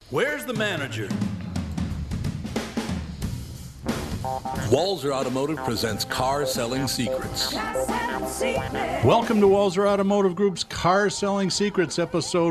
Where's the manager? Walzer Automotive presents Car Selling Secrets. Welcome to Walzer Automotive Group's Car Selling Secrets, episode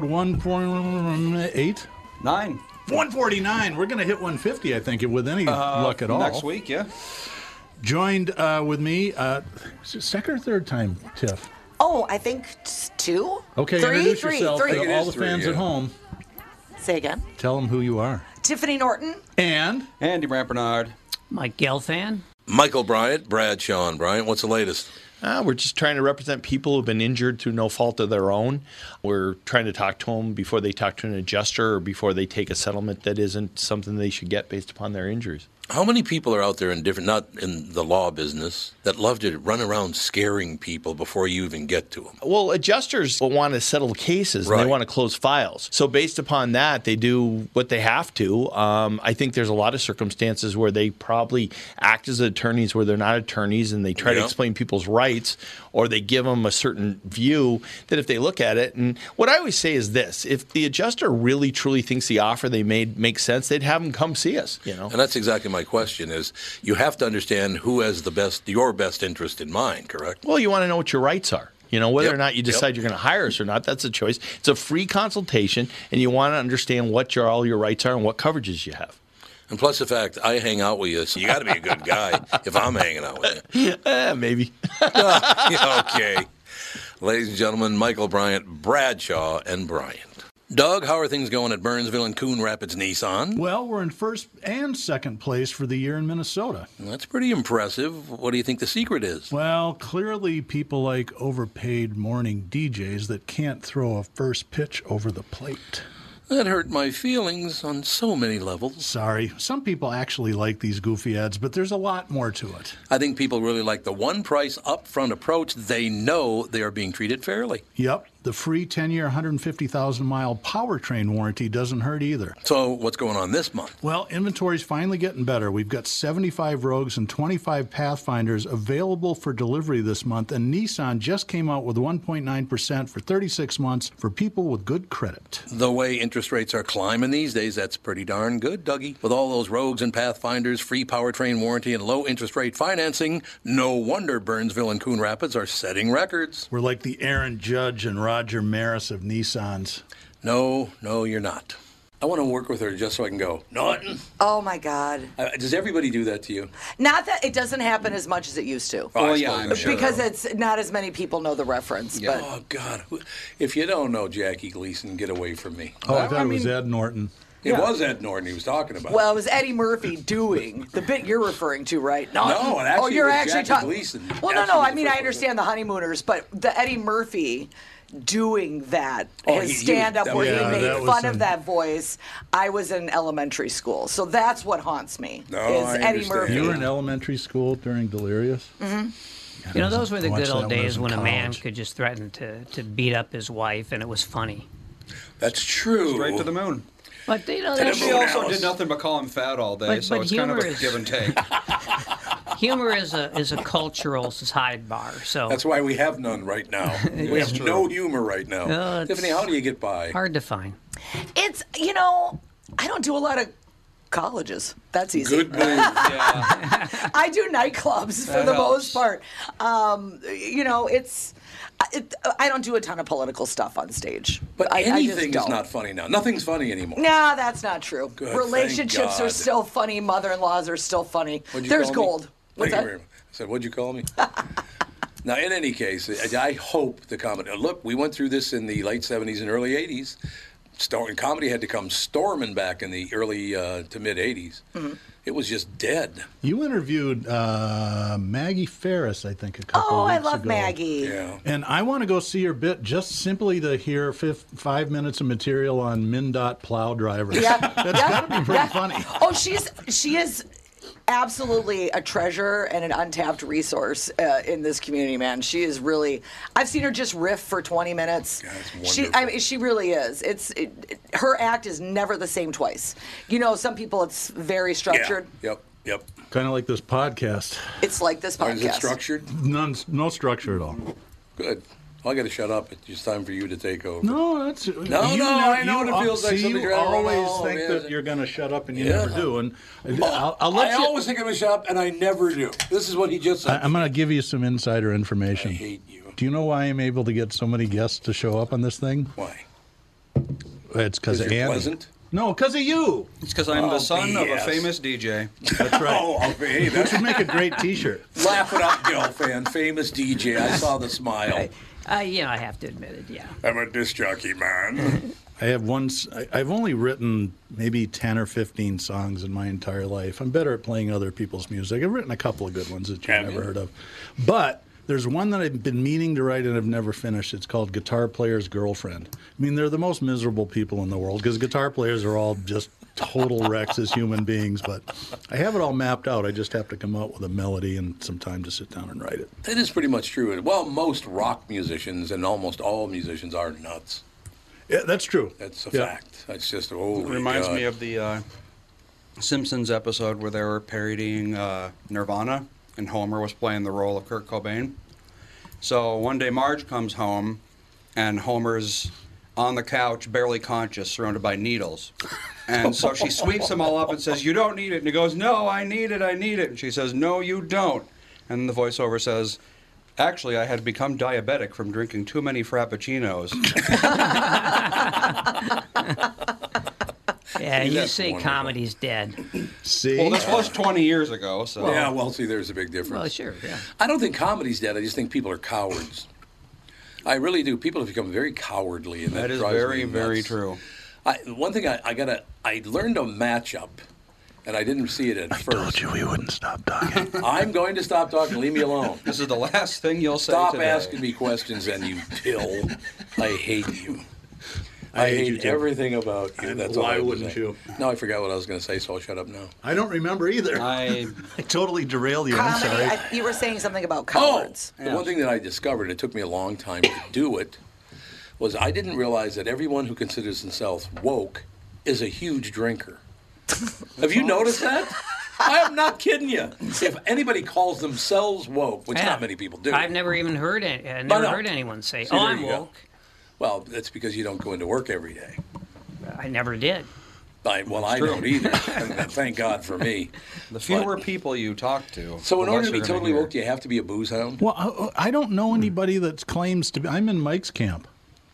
148? 9. 149. We're going to hit 150, I think, with any luck at all. Next week, yeah. Joined with me, is it second or third time, Tiff? Oh, I think two. Okay, three, introduce three, yourself three. to all the fans at home. Say again. Tell them who you are. Tiffany Norton. And Andy Brant Bernard. Mike Gelfand. Michael Bryant, Bradshaw and Bryant. What's the latest? We're just trying to represent people who've been injured through no fault of their own. We're trying to talk to them before they talk to an adjuster or before they take a settlement that isn't something they should get based upon their injuries. How many people are out there in different, not in the law business, that love to run around scaring people before you even get to them? Well, adjusters want to settle cases and they want to close files. So based upon that, they do what they have to. I think there's a lot of circumstances where they probably act as attorneys where they're not attorneys and they try to explain people's rights or they give them a certain view that if they look at it. And what I always say is this, if the adjuster really truly thinks the offer they made makes sense, they'd have them come see us. And that's exactly my question is you have to understand who has your best interest in mind, correct? Well, you want to know what your rights are. Whether or not you decide you're going to hire us or not, that's a choice. It's a free consultation, and you want to understand what all your rights are and what coverages you have. And plus the fact I hang out with you, so you got to be a good guy if I'm hanging out with you. Maybe. Okay. Ladies and gentlemen, Michael Bryant, Bradshaw and Bryant. Doug, how are things going at Burnsville and Coon Rapids Nissan? Well, we're in first and second place for the year in Minnesota. That's pretty impressive. What do you think the secret is? Well, clearly people like overpaid morning DJs that can't throw a first pitch over the plate. That hurt my feelings on so many levels. Sorry. Some people actually like these goofy ads, but there's a lot more to it. I think people really like the one-price upfront approach. They know they are being treated fairly. Yep. The free 10-year, 150,000-mile powertrain warranty doesn't hurt either. So what's going on this month? Well, inventory's finally getting better. We've got 75 Rogues and 25 Pathfinders available for delivery this month, and Nissan just came out with 1.9% for 36 months for people with good credit. The way interest rates are climbing these days, that's pretty darn good, Dougie. With all those Rogues and Pathfinders, free powertrain warranty, and low interest rate financing, no wonder Burnsville and Coon Rapids are setting records. We're like the Aaron Judge and Roger Maris of Nissans. No, you're not. I want to work with her just so I can go, Norton. Oh, my God. Does everybody do that to you? Not that it doesn't happen as much as it used to. Oh, yeah, I'm sure. Because it's not as many people know the reference. Yeah. But. Oh, God. If you don't know Jackie Gleason, get away from me. Oh, I thought it was Ed Norton. It was Ed Norton he was talking about. Well, it was Eddie Murphy doing the bit you're referring to, right? No, it actually you're was actually Jackie Gleason. Well, no. I mean, I understand the Honeymooners, but the Eddie Murphy doing that, his stand-up where he made fun of that voice, I was in elementary school. So that's what haunts me, is Eddie Murphy. You were in elementary school during Delirious? Mm-hmm. Those were the good old days when a man could just threaten to beat up his wife, and it was funny. That's true. Straight to the moon. But, She also did nothing but call him fat all day, so it's kind of a give and take. Humor is a cultural sidebar. So that's why we have none right now. We have no humor right now. Tiffany, how do you get by? Hard to find. It's, I don't do a lot of colleges. That's easy. Good move. Yeah. I do nightclubs for the most part. I don't do a ton of political stuff on stage. But anything I is not funny now. Nothing's funny anymore. No, that's not true. Good, relationships are still funny. Mother-in-laws are still funny. There's gold. What's that? I said, what'd you call me? Now, in any case, I hope the comedy. Look, we went through this in the late 70s and early 80s. Comedy had to come storming back in the early to mid 80s. Mm-hmm. It was just dead. You interviewed Maggie Ferris, I think, a couple weeks ago. Oh, I love Maggie. Yeah. And I want to go see her bit just simply to hear 5 minutes of material on MnDOT plow drivers. Yeah. That's got to be pretty funny. Oh, she is absolutely a treasure and an untapped resource in this community, man. She is really. I've seen her just riff for 20 minutes. God, she really is. Her act is never the same twice. Some people it's very structured. Yeah. Yep. Kind of like this podcast. It's like this podcast. Is it structured? No structure at all. Good. I got to shut up. It's time for you to take over. No, that's I know what it feels like. You always think that you're going to shut up, and you never do. And I'll let you. I always think I'm going to shut up, and I never do. This is what he just said. I'm going to give you some insider information. I hate you. Do you know why I'm able to get so many guests to show up on this thing? Why? It's because of Andy. Pleasant? No, because of you. It's because I'm the son of a famous DJ. That's right. Hey, that would make a great T-shirt. Laugh it up, Gelfand. Famous DJ. I saw the smile. I have to admit it, yeah. I'm a disc jockey, man. I've only written maybe 10 or 15 songs in my entire life. I'm better at playing other people's music. I've written a couple of good ones that you've never heard of. But there's one that I've been meaning to write and I've never finished. It's called Guitar Player's Girlfriend. I mean, they're the most miserable people in the world because guitar players are all just total wrecks as human beings. But I have it all mapped out. I just have to come out with a melody and some time to sit down and write it. It is pretty much true. Well, most rock musicians and almost all musicians are nuts. Yeah, that's true. That's a fact. That's just, oh, it reminds me of the Simpsons episode where they were parodying Nirvana, and Homer was playing the role of Kurt Cobain. So one day Marge comes home, and Homer's on the couch, barely conscious, surrounded by needles. And so she sweeps them all up and says, "You don't need it." And he goes, "No, I need it, I need it." And she says, "No, you don't." And the voiceover says, "Actually, I had become diabetic from drinking too many Frappuccinos." Yeah, you say wonderful. Comedy's dead. See? Well, this was 20 years ago, so... Yeah, well, see, there's a big difference. Well, sure, yeah. I don't think comedy's dead. I just think people are cowards. I really do. People have become very cowardly, and that is drives very, me nuts. very true. One thing I learned a matchup, and I didn't see it at first. I told you we wouldn't stop talking. I'm going to stop talking. Leave me alone. This is the last thing you'll say Stop today. asking me questions, and you pill. I hate you. I hate everything about you. That's all why wouldn't you? No, I forgot what I was going to say, so I'll shut up now. I don't remember either. I totally derailed you. I'm sorry. You were saying something about cowards. The one thing that I discovered, it took me a long time to do it, was I didn't realize that everyone who considers themselves woke is a huge drinker. Have you noticed that? I am not kidding you. If anybody calls themselves woke, which not many people do. I've never even heard heard anyone say, "Oh, I'm woke." Well, that's because you don't go into work every day. I never did. I don't either. And thank God for me. The fewer people you talk to. So in order to be totally woke, do you have to be a booze hound? Well, I don't know anybody that claims to be. I'm in Mike's camp.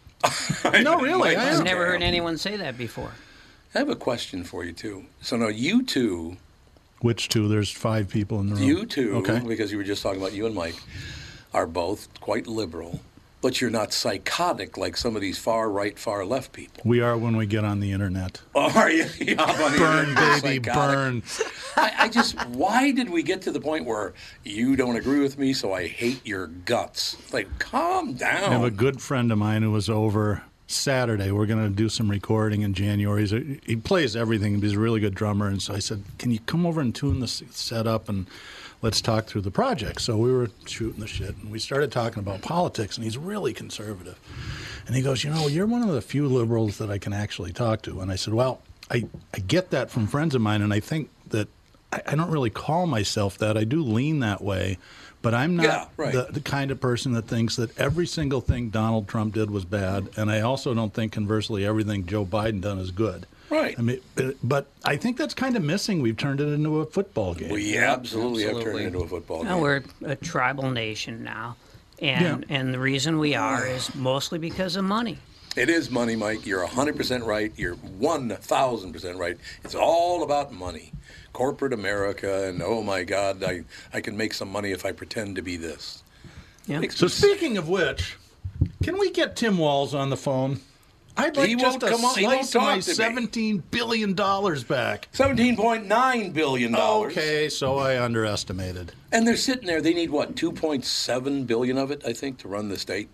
No, really. I've never heard anyone say that before. I have a question for you, too. So now you two... Which two? There's 5 people in the room. You two, because you were just talking about you and Mike, are both quite liberal. But you're not psychotic like some of these far right, far left people. We are when we get on the internet. Oh, are you? Burn, baby, burn. I just, why did we get to the point where you don't agree with me, so I hate your guts? Like, calm down. I have a good friend of mine who was over Saturday. We're going to do some recording in January. He plays everything. He's a really good drummer. And so I said, can you come over and tune the setup and let's talk through the project. So we were shooting the shit, and we started talking about politics, and he's really conservative. And he goes, you're one of the few liberals that I can actually talk to. And I said, well, I get that from friends of mine, and I think that I don't really call myself that. I do lean that way, but I'm not the kind of person that thinks that every single thing Donald Trump did was bad, and I also don't think, conversely, everything Joe Biden done is good. Right. I mean, but I think that's kind of missing. We've turned it into a football game. We absolutely have turned it into a football game. We're a tribal nation now, and the reason we are is mostly because of money. It is money, Mike. You're 100% right. You're 1,000% right. It's all about money. Corporate America, and oh my God, I can make some money if I pretend to be this. Yeah. So speaking of which, can we get Tim Walz on the phone? I'd like just a slice of my $17 billion back. $17.9 billion. Okay, so I underestimated. And they're sitting there. They need, what, $2.7 billion of it, I think, to run the state?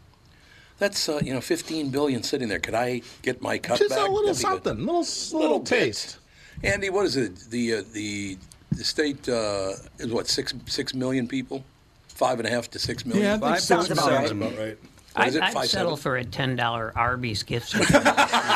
That's, $15 billion sitting there. Could I get my cut just back? Just a little something, little taste. Andy, what is it? The state is, what, 6 million people? 5.5 to 6 million? Yeah, that sounds about right. I'd settle for a $10 Arby's gift card.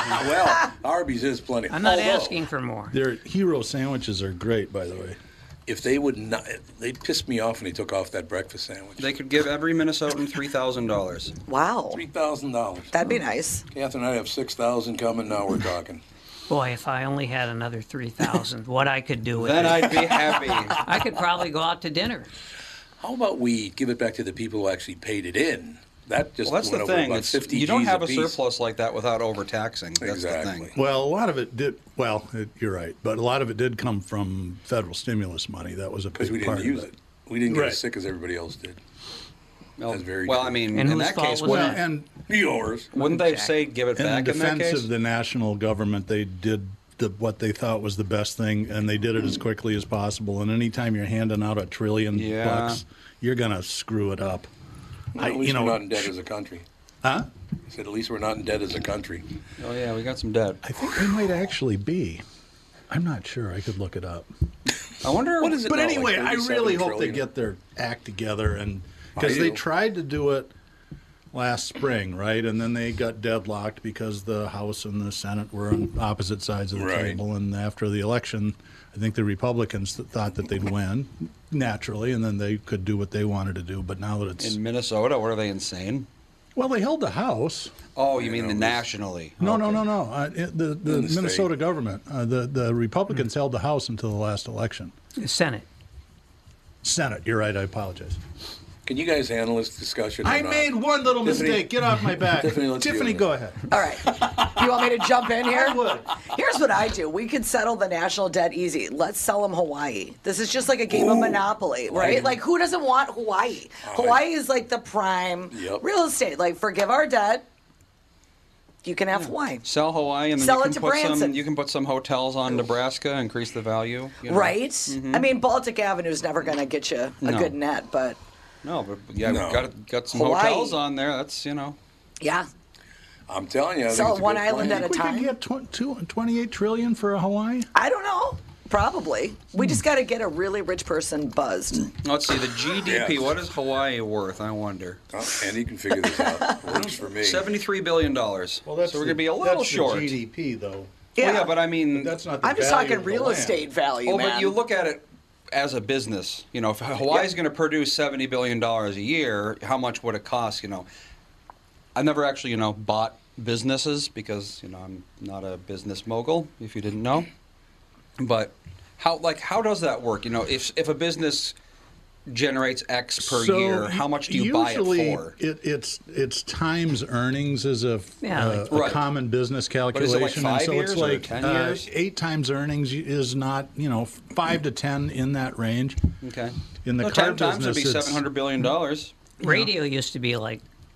Well, Arby's is plenty. I'm not asking for more. Their hero sandwiches are great, by the way. if they would not, they pissed me off when they took off that breakfast sandwich. They could give every Minnesotan $3,000. Wow. $3,000. That'd be nice. Catherine and I have 6,000 coming. Now we're talking. Boy, if I only had another 3,000, what I could do with Then it. I'd be happy. I could probably go out to dinner. How about we give it back to the people who actually paid it in? That just Well, that's went the over thing. about 50 You don't G's have a piece. surplus like that without overtaxing. That's Exactly. the thing. Well, a lot of it did. Well, you're right, but a lot of it did come from federal stimulus money. That was a big Because we part didn't use of it. We didn't get Right. as sick as everybody else did. Well, That's very well true. I mean, And in whose that fault case, was Well, that? and Yours. wouldn't they say give it in back in that defense case? of the national government, they did what they thought was the best thing, and they did it as quickly as possible. And anytime you're handing out $1 trillion, Yeah. you're gonna screw it up. Well, at least we're not in debt as a country. Huh? I said, at least we're not in debt as a country. Oh, yeah, we got some debt. I think we might actually be. I'm not sure. I could look it up. I wonder What is it But now, anyway, like I 37 really hope they trillion? get their act together, and because I they do. tried to do it last spring, right? And then they got deadlocked because the House and the Senate were on opposite sides of the Right. table. And after the election, I think the Republicans thought that they'd win naturally, and then they could do what they wanted to do. But now that it's in Minnesota, what are they, insane? well, they held the House. Oh, you mean know, the this- nationally? No, Okay. no. The the Minnesota state. government, the Republicans held the House until the last election. The Senate. Senate, you're right. I apologize. Can you guys handle this discussion? or I not? made one little Tiffany- mistake. Get off my back. Tiffany, let's deal Tiffany, with go it. ahead. All right. You want me to jump in here? I would. Here's what I do. We could settle the national debt easy. Let's sell them Hawaii. This is just like a game of Monopoly, right? Right. Like, who doesn't want Hawaii? Hawaii is like the prime Yep. real estate. Like, forgive our debt. You can have Hawaii. Sell Hawaii, and then Sell you it can to put some. Branson. You can put some hotels on Nebraska, increase the value. You know. Right? Mm-hmm. I mean, Baltic Avenue is never going to get you a No. good net, but No, but yeah, No. got some Hawaii. hotels on there. That's yeah. I'm telling you. I think Sell it's a one good island plan. at a We time. could get 28 trillion for a Hawaii. I don't know. Probably. We just got to get a really rich person buzzed. Let's see the GDP. Yeah. What is Hawaii worth? I wonder. Oh, Andy can figure this out. Works for me. $73 billion. so we're going to be a little short. GDP though. Well, yeah, but I mean, That's not. The I'm just value talking of the real land. estate value, oh, man. but you look at it as a business. You know, if Hawaii's going to produce $70 billion a year, how much would it cost? You know, I've never actually, bought businesses because, I'm not a business mogul, if you didn't know. But how does that work? If a business generates X per So year, how much do you buy it usually for? it's times earnings is a Right. common business is it like calculation, 5 and so years it's or like 10 years? 8 times earnings is not 5 to 10 in that range. Okay. In the Well, car 10 times would be business, it's- $700 billion. Radio used to be like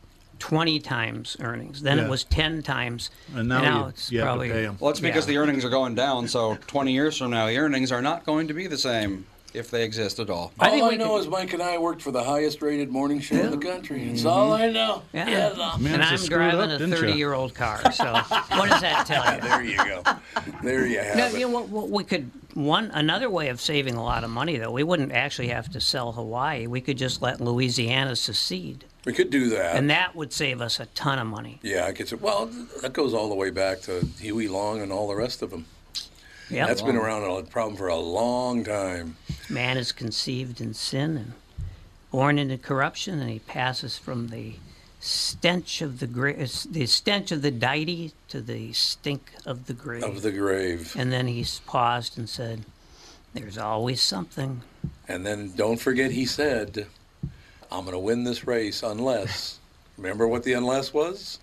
20 times earnings. Then Yeah. it was 10 times. And now it's you have probably to pay 'em. Well, it's because yeah. the earnings are going down. So 20 years from now, the earnings are not going to be the same if they exist at all. I think All I we know could- is Mike and I worked for the highest rated morning show in the country. That's all I know. Yeah. Man, And it's I'm screwed driving up, a didn't ya? 30-year-old car. So what does that tell you? There you go. There you have No, it. you know what we could another way of saving a lot of money though. We wouldn't actually have to sell Hawaii. We could just let Louisiana secede, We could do that. and that would save us a ton of money. Yeah, I could say. Well, that goes all the way back to Huey Long and all the rest of them. Yeah, That's been around a problem for a long time. man is conceived in sin and born into corruption, and he passes from the stench of the stench of the deity to the stink of the grave. Of the grave. And then he paused and said, "There's always something." And then don't forget he said, I'm going to win this race unless. Remember what the unless was?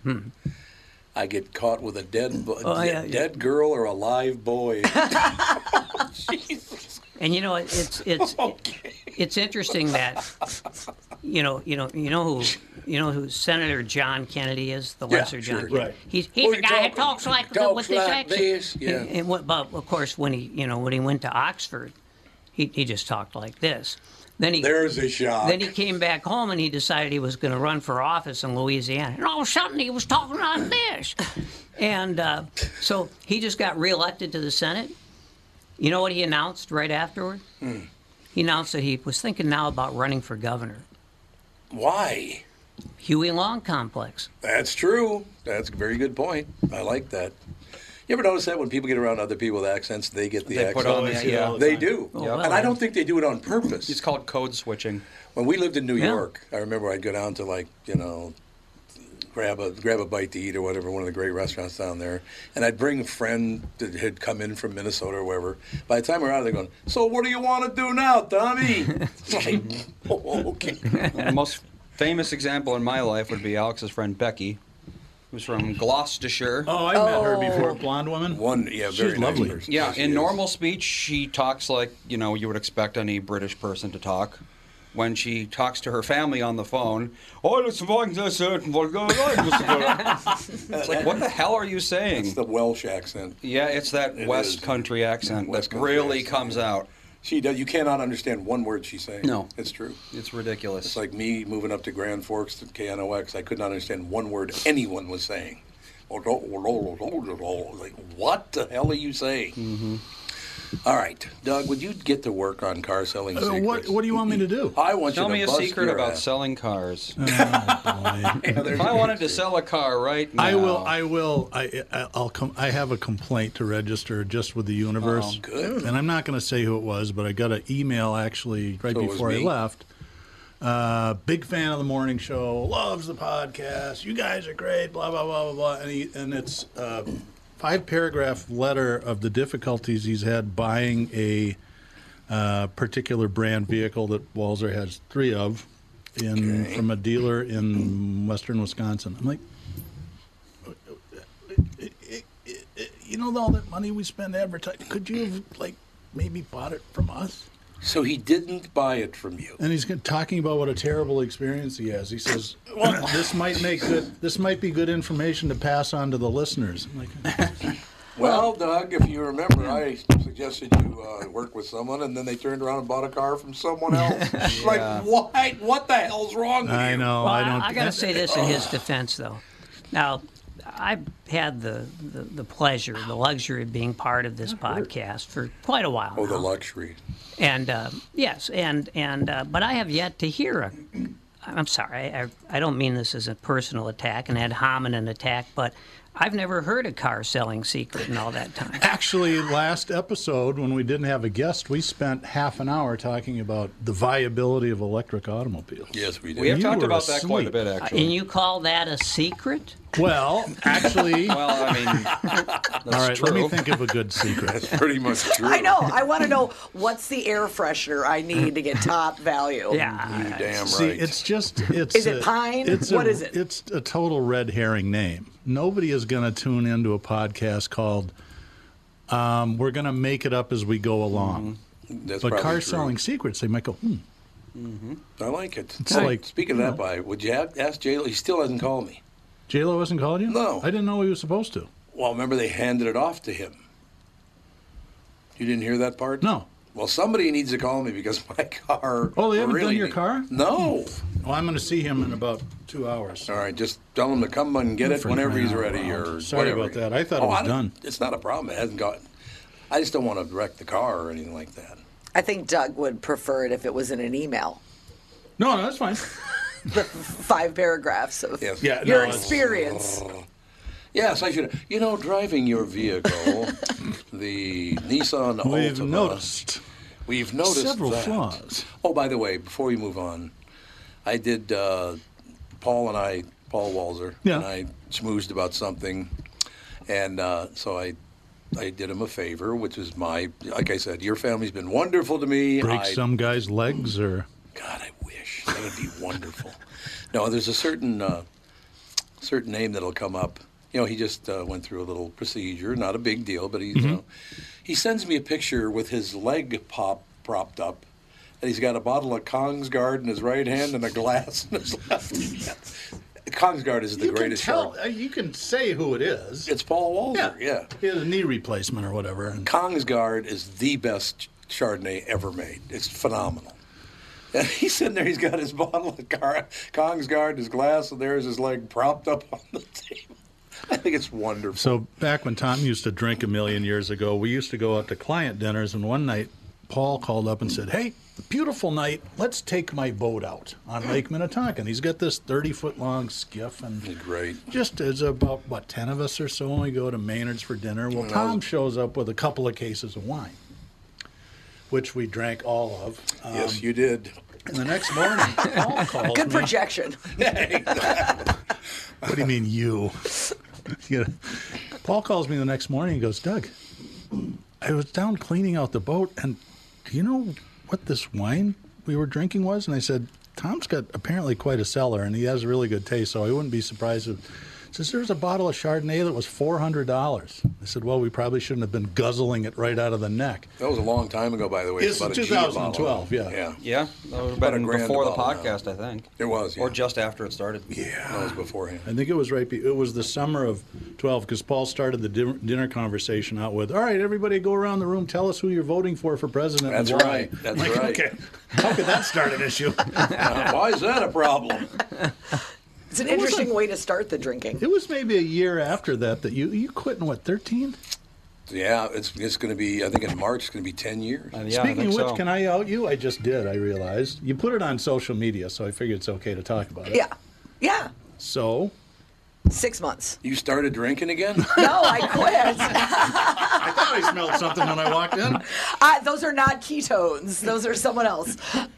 I get caught with a dead girl or a live boy. Jesus. And it's interesting that you know who Senator John Kennedy is, the Yeah, lesser John sure. Kennedy. Right. He's Oh, the he guy that talks like with this accent. this, yeah. But of course, when he went to Oxford, he just talked like this. Then There's a shock. Then he came back home and he decided he was going to run for office in Louisiana. And all of a sudden he was talking like this. And so he just got reelected to the Senate. You know what he announced right afterward? He announced that he was thinking now about running for governor. Why? Huey Long complex. That's true. That's a very good point. I like that. You ever notice that when people get around other people with accents, they get the accent? Put on the, They do. Oh, well, And I don't think they do it on purpose. It's called code switching. When we lived in New Yeah. York, I remember I'd go down to, like, grab a bite to eat or whatever, one of the great restaurants down there, and I'd bring a friend that had come in from Minnesota or wherever. By the time we're out, they're going, "So what do you want to do now, Tommy?" It's like, oh, okay. The most famous example in my life would be Alex's friend Becky, who's from Gloucestershire. Oh, I met her before. Blonde woman. Very She's lovely. nice person. Yeah, Yes, she in is. normal speech, she talks like, you would expect any British person to talk. When she talks to her family on the phone, it's like, what the hell are you saying? It's the Welsh accent. Yeah, it's that It West is. Country accent West that Country really accent, comes yeah. out. She does. You cannot understand one word she's saying. No. It's true. It's ridiculous. It's like me moving up to Grand Forks to KNOX. I could not understand one word anyone was saying. Like, what the hell are you saying? Mm-hmm. All right, Doug, would you get to work on car selling secrets? What do you want me to do? I want Tell you to me a bust secret your about ass. selling cars. Oh, boy. If I wanted to sell a car right now, I will. I'll come. I have a complaint to register just with the universe. Good. And I'm not going to say who it was, but I got an email actually right So it was before I me? left. Big fan of the morning show. Loves the podcast. You guys are great. Blah blah blah blah blah. And it's 5-paragraph letter of the difficulties he's had buying a particular brand vehicle that Walzer has 3 of from a dealer in western Wisconsin. I'm like, all that money we spend advertising, could you have maybe bought it from us? So he didn't buy it from you. And he's talking about what a terrible experience he has. He says, "This might be good information to pass on to the listeners." I'm like, Well, Doug, if you remember, I suggested you work with someone, and then they turned around and bought a car from someone else. Like, what? What the hell's wrong with you? I know. Well, I don't. I got to say this in his defense, though. Now, I've had the pleasure, the luxury of being part of this podcast for quite a while. Oh, the now. luxury. And yes, but I have yet to hear I'm sorry, I don't mean this as a personal attack, an ad hominem attack, but I've never heard a car selling secret in all that time. Actually, last episode, when we didn't have a guest, we spent half an hour talking about the viability of electric automobiles. Yes, we did. we have You talked were about that quite a asleep. bit, actually. And you call that a secret? Well, actually, Well, I mean, that's all right, true. let me think of a good secret. That's pretty much true. I know. I want to know what's the air freshener I need to get top value. Yeah. You damn right. See, it's Is it pine? What is it? It's a total red herring name. Nobody is going to tune into a podcast called "We're going to make it up as we go along." That's But probably car true. selling secrets, they might go, I like it. It's like, Speaking of that, would you ask J-Lo? He still hasn't called me. J-Lo hasn't called you? No. I didn't know he was supposed to. Well, remember they handed it off to him. You didn't hear that part? No. Well, somebody needs to call me because my car. Oh, they haven't really done your car? No. Well, I'm going to see him in about 2 hours. All right, just tell him to come and get it For whenever he's crying out ready, loud. or Sorry whatever. about that. I thought it was done. It's not a problem. It hasn't gotten. I just don't want to wreck the car or anything like that. I think Doug would prefer it if it was in an email. No, that's fine. 5 paragraphs of Yes. Yeah, your no, it's- experience. Yes, I should. Driving your vehicle, the Nissan We've Altima. noticed We've noticed several that. flaws. Oh, by the way, before we move on, I did Paul Walzer, Yeah. and I schmoozed about something, and so I did him a favor, which is like I said, your family's been wonderful to me. Break some guy's legs or... God, I wish that would be wonderful. No, there's a certain name that'll come up. He just went through a little procedure, not a big deal, but he sends me a picture with his leg propped up, and he's got a bottle of Kongsgaard in his right hand and a glass in his left hand. Kongsgaard is the greatest. You can say who it is. It's Paul Walzer, yeah. He had a knee replacement or whatever. And Kongsgaard is the best Chardonnay ever made. It's phenomenal. And he's sitting there, he's got his bottle of Kongsgaard, his glass, and there's his leg propped up on the table. I think it's wonderful. So back when Tom used to drink a million years ago, we used to go out to client dinners, and one night Paul called up and said, hey, beautiful night, let's take my boat out on Lake Minnetonka. He's got this 30-foot long skiff, and great. Just as about 10 of us or so when we go to Maynard's for dinner. Well, Tom shows up with a couple of cases of wine, which we drank all of. Yes, you did. And the next morning, Paul calls me. Good projection. What do you mean, you? Paul calls me the next morning and goes, Doug, I was down cleaning out the boat, and do you know what this wine we were drinking was? And I said, Tom's got apparently quite a cellar, and he has a really good taste, so I wouldn't be surprised if... Says, there's a bottle of Chardonnay that was $400. I said, well, we probably shouldn't have been guzzling it right out of the neck. That was a long time ago, by the way. It's 2012, yeah. Yeah, that would have been before the podcast, I think. It was, yeah. Or just after it started. Yeah. That was beforehand. I think it was it was the summer of 12, because Paul started the dinner conversation out with, all right, everybody go around the room, tell us who you're voting for president. That's and why. right. That's right. Okay. How could that start an issue? Why is that a problem? It's an interesting way to start the drinking. It was maybe a year after that you quit in, what, 13? Yeah, it's going to be, I think in March, it's going to be 10 years. Yeah, Speaking of which, so. can I out you? I just did, I realized. You put it on social media, so I figured it's okay to talk about it. Yeah. Yeah. So? 6 months. You started drinking again? No, I quit. I thought I smelled something when I walked in. Those are not ketones. Those are someone else.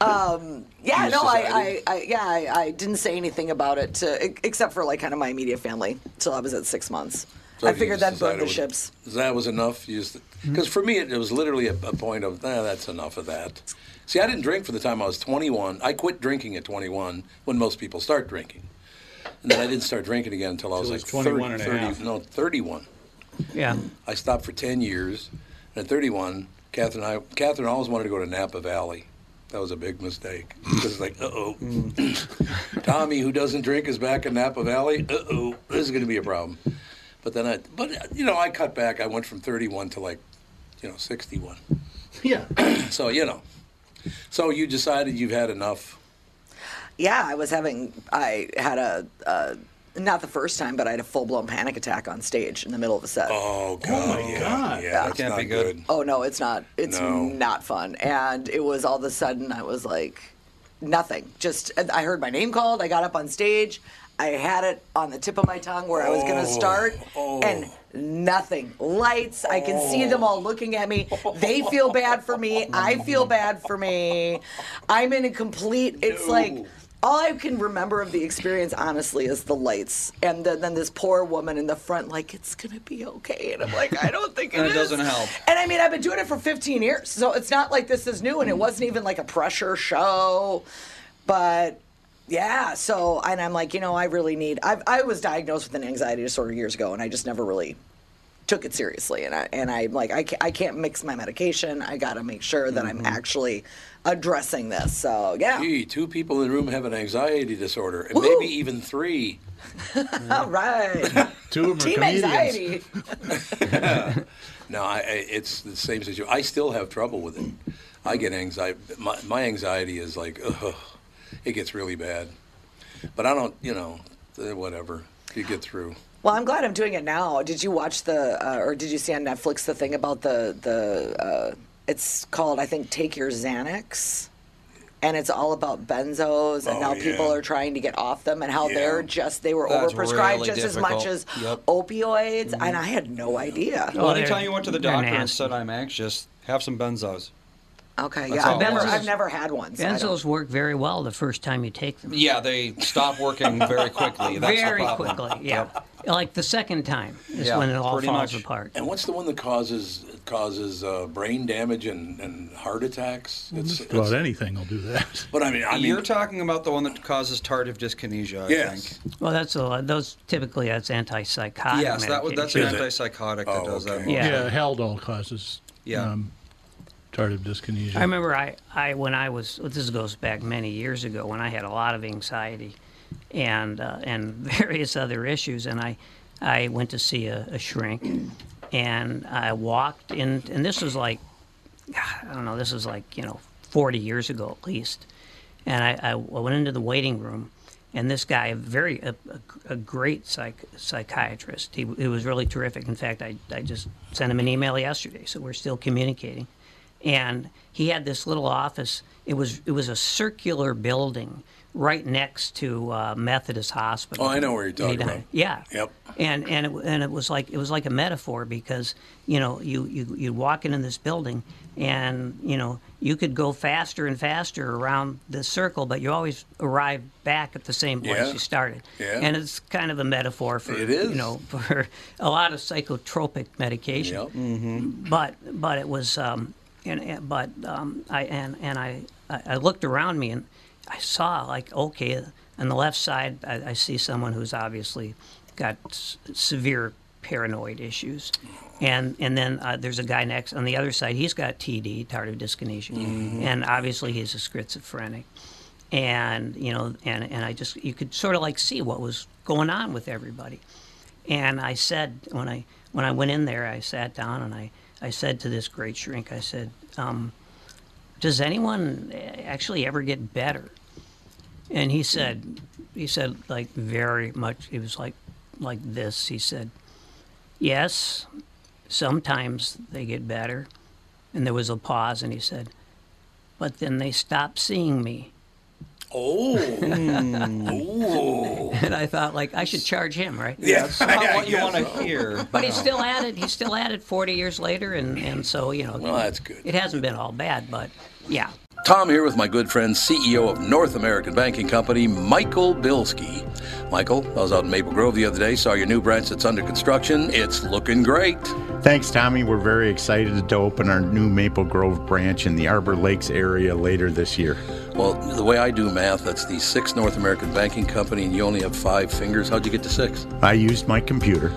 I didn't say anything about it except for like kind of my immediate family till I was at 6 months. So I figured that burned the ships. That was enough? Because for me, it was literally a point of, that's enough of that. See, I didn't drink from the time I was 21. I quit drinking at 21 when most people start drinking. And then I didn't start drinking again until I was like 21 and a half. 31. Yeah. I stopped for 10 years. And at 31, Catherine always wanted to go to Napa Valley. That was a big mistake. Because it's like, Tommy, who doesn't drink, is back in Napa Valley. This is going to be a problem. But I cut back. I went from 31 to 61. Yeah. So, So you decided you've had enough. Yeah, I had a not the first time, but I had a full-blown panic attack on stage in the middle of a set. Oh, God. my God. Yeah, That that's can't not be good. Oh, no, it's not. It's not fun. And it was all of a sudden, I was like, nothing. Just, I heard my name called. I got up on stage. I had it on the tip of my tongue where I was going to start. And nothing. Lights. I can see them all looking at me. They feel bad for me. I feel bad for me. I'm in a complete, it's like... All I can remember of the experience, honestly, is the lights. And then this poor woman in the front, like, it's going to be okay. And I'm like, I don't think it is. And it doesn't help. And I mean, I've been doing it for 15 years. So it's not like this is new. And it wasn't even like a pressure show. But, yeah. So, and I'm like, I really need... I was diagnosed with an anxiety disorder years ago. And I just never really took it seriously. And I'm like, I can't mix my medication. I got to make sure that I'm actually... addressing this, so yeah. Gee, 2 people in the room have an anxiety disorder, and maybe even 3. All right. 2 of them Team are anxiety. No, it's the same situation. I still have trouble with it. I get anxiety. My anxiety is like, it gets really bad. But I don't, whatever. You get through. Well, I'm glad I'm doing it now. Did you watch or did you see on Netflix the thing about it's called, I think, Take Your Xanax, and it's all about benzos and how people are trying to get off them and how they were That's overprescribed really just as difficult. much as opioids, and I had no idea. Well, anytime you went to the they're doctor and nasty. said, I'm anxious, have some benzos. Okay, That's yeah, all. I've never had one. So Benzos work very well the first time you take them. Yeah, they stop working very quickly. That's Very the problem. quickly, yeah. Like the second time is Yeah, when it all pretty falls much. apart. And what's the one that causes brain damage and heart attacks? Just about anything will do that. But I mean, You're talking about the one that causes tardive dyskinesia, I yes. think. Well, that's antipsychotic. Yes, that's an medication. antipsychotic that does that. okay. Yeah. Haldol causes tardive dyskinesia. I remember when I was, this goes back many years ago, when I had a lot of anxiety and various other issues, and I went to see a shrink, and I walked in, and this was like, I don't know, this was like 40 years ago at least, and I went into the waiting room, and this guy, a great psychiatrist, he was really terrific. In fact, I just sent him an email yesterday, so we're still communicating. and he had this little office. It was a circular building right next to Methodist Hospital. Oh, I know where you're talking about. Yeah. Yep. And it was like a metaphor, because you walk into this building, and you could go faster and faster around the circle, but you always arrive back at the same place you started. Yeah. And it's kind of a metaphor for it is. For a lot of psychotropic medication. Yep. Mm-hmm. But it was I looked around me, and I saw, like, okay, on the left side, I see someone who's obviously got severe paranoid issues, and then there's a guy next on the other side. He's got TD, tardive dyskinesia, and obviously he's a schizophrenic, and I just, you could sort of like see what was going on with everybody. And I said, when I went in there, I sat down and I said to this great shrink, I said, does anyone actually ever get better? And he said like very much, he was like this. He said, yes, sometimes they get better. And there was a pause, and he said, but then they stop seeing me. Oh. Oh. And I thought, like, I should charge him, right? Yeah. That's not what you want to hear. But he's still at it. He's still at it 40 years later, and so, Well, that's good. It hasn't been all bad, but yeah. Tom here with my good friend, CEO of North American Banking Company, Michael Bilski. Michael, I was out in Maple Grove the other day, saw your new branch that's under construction. It's looking great. Thanks, Tommy. We're very excited to open our new Maple Grove branch in the Arbor Lakes area later this year. Well, the way I do math, that's the 6th North American Banking Company, and you only have 5 fingers. How'd you get to 6? I used my computer.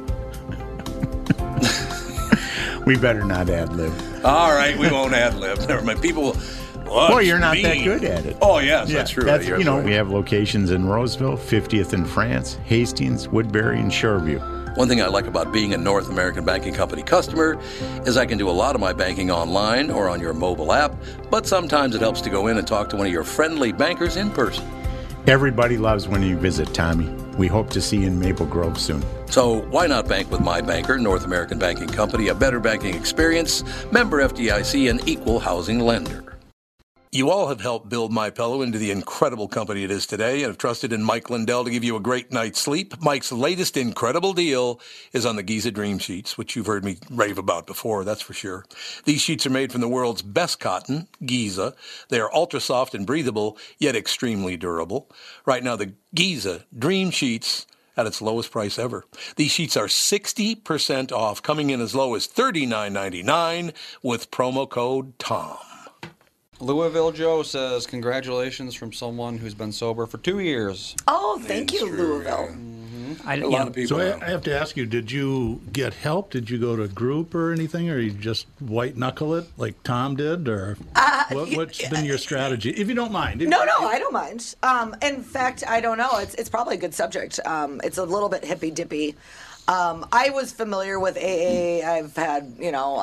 We better not ad-lib. All right, we won't ad-lib. Never mind. People... Well, you're not that good at it. Oh, yes, that's true. That's, we have locations in Roseville, 50th in France, Hastings, Woodbury, and Shoreview. One thing I like about being a North American Banking Company customer is I can do a lot of my banking online or on your mobile app, but sometimes it helps to go in and talk to one of your friendly bankers in person. Everybody loves when you visit, Tommy. We hope to see you in Maple Grove soon. So why not bank with my banker, North American Banking Company, a better banking experience, member FDIC, and equal housing lender. You all have helped build MyPillow into the incredible company it is today, and have trusted in Mike Lindell to give you a great night's sleep. Mike's latest incredible deal is on the Giza Dream Sheets, which you've heard me rave about before, that's for sure. These sheets are made from the world's best cotton, Giza. They are ultra soft and breathable, yet extremely durable. Right now, the Giza Dream Sheets at its lowest price ever. These sheets are 60% off, coming in as low as $39.99 with promo code TOM. Louisville Joe says, congratulations from someone who's been sober for 2 years. Oh, thank you, Louisville. Mm-hmm. A lot of people. So I have to ask you, did you get help? Did you go to group or anything, or you just white knuckle it like Tom did, or what's been your strategy, if you don't mind? No, I don't mind. In fact, I don't know. It's probably a good subject. It's a little bit hippy dippy. I was familiar with AA. I've had,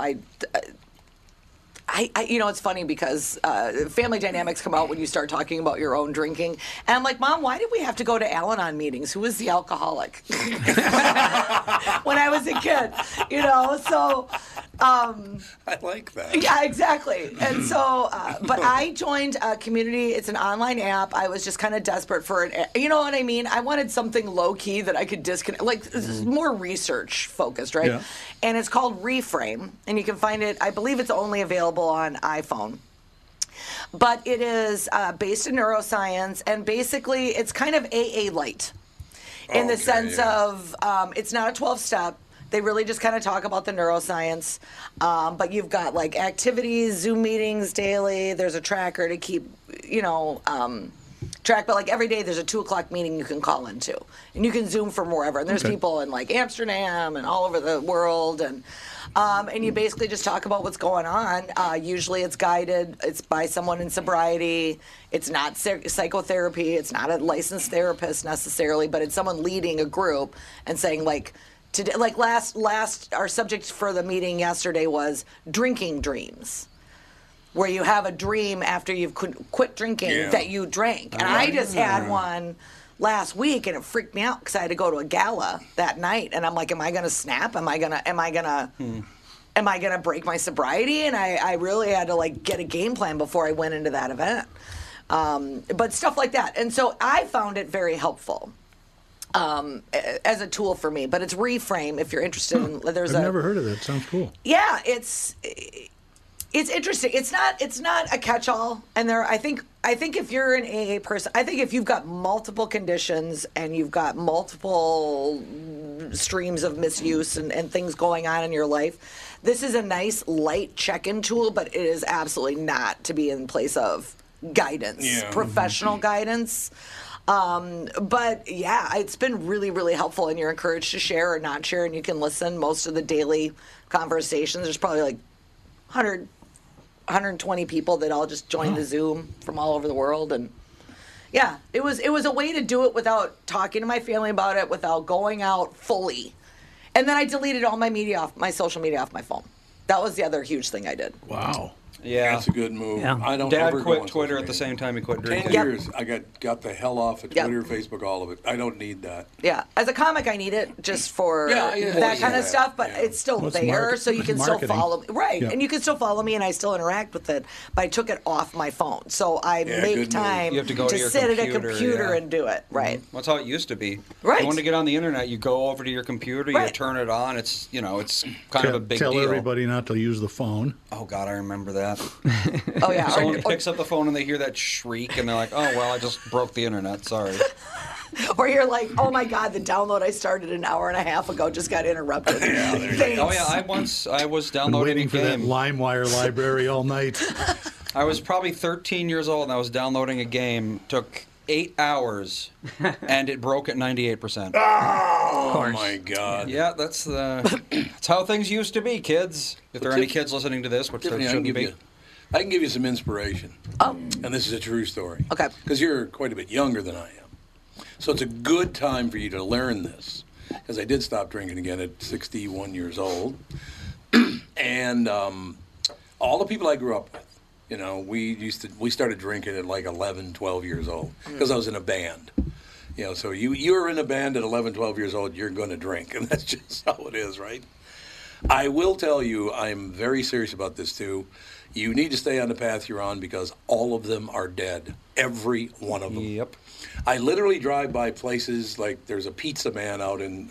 it's funny because family dynamics come out when you start talking about your own drinking. And I'm like, Mom, why did we have to go to Al-Anon meetings? Who was the alcoholic? When I was a kid, so... I like that. Yeah, exactly. And so, but I joined a community. It's an online app. I was just kind of desperate for it. You know what I mean? I wanted something low key that I could disconnect, like more research focused, right? Yeah. And it's called Reframe, and you can find it. I believe it's only available on iPhone. But it is based in neuroscience, and basically it's kind of AA light in the sense of it's not a 12-step. They really just kind of talk about the neuroscience, but you've got like activities, Zoom meetings daily. There's a tracker to keep, track. But like every day, there's a 2:00 meeting you can call into, and you can Zoom from wherever. And there's people in like Amsterdam and all over the world, and you basically just talk about what's going on. Usually, it's guided. It's by someone in sobriety. It's not psychotherapy. It's not a licensed therapist necessarily, but it's someone leading a group and saying like. Today, like last, our subject for the meeting yesterday was drinking dreams, where you have a dream after you've quit drinking that you drank. And I just had one last week, and it freaked me out because I had to go to a gala that night, and I'm like, am I going to snap? Am I gonna am I going to break my sobriety? And I really had to like get a game plan before I went into that event. But stuff like that. And so I found it very helpful as a tool for me. But it's Reframe if you're interested. I've never heard of it. Sounds cool. Yeah, it's interesting. It's not a catch-all. And I think if you're an AA person, I think if you've got multiple conditions and you've got multiple streams of misuse and things going on in your life, this is a nice light check-in tool, but it is absolutely not to be in place of guidance, professional guidance. But yeah, it's been really, really helpful, and you're encouraged to share or not share, and you can listen most of the daily conversations. There's probably like 120 people that all just joined the Zoom from all over the world, and yeah, it was a way to do it without talking to my family about it, without going out fully. And then I deleted all my social media off my phone. That was the other huge thing I did. Wow. Yeah, that's a good move. Yeah. I don't. Dad ever quit go on Twitter social at the media. same time he quit drinking. 10 years, I got the hell off of Twitter, Facebook, all of it. I don't need that. Yeah, as a comic, I need it just for Yeah, that kind of stuff. But it's still there, so you can still follow me. Right, and you can still follow me, and I still interact with it. But I took it off my phone, so I make time You have to go to your sit computer, at a computer and do it. Right. That's how it used to be. Right. You want to get on the internet, you go over to your computer, you turn it on. It's it's kind of a big deal. Tell everybody not to use the phone. Oh God, I remember that. Oh yeah. Someone picks up the phone and they hear that shriek and they're like, "Oh well, I just broke the internet. Sorry." Or you're like, "Oh my God, the download I started an hour and a half ago just got interrupted." Thanks. Oh yeah, I was Been downloading waiting a for that game. LimeWire library all night. I was probably 13 years old and I was downloading a game. Took 8 hours, and it broke at 98%. Oh my God! Yeah, that's how things used to be, kids. If there are any kids listening to this, which there shouldn't be. I can give you some inspiration. Oh. And this is a true story. Okay. Because you're quite a bit younger than I am. So it's a good time for you to learn this. Because I did stop drinking again at 61 years old. And all the people I grew up with, we started drinking at like 11, 12 years old. Because I was in a band. So you're in a band at 11, 12 years old, you're going to drink. And that's just how it is, right? I will tell you, I'm very serious about this too. You need to stay on the path you're on because all of them are dead. Every one of them. Yep. I literally drive by places like there's a pizza man out in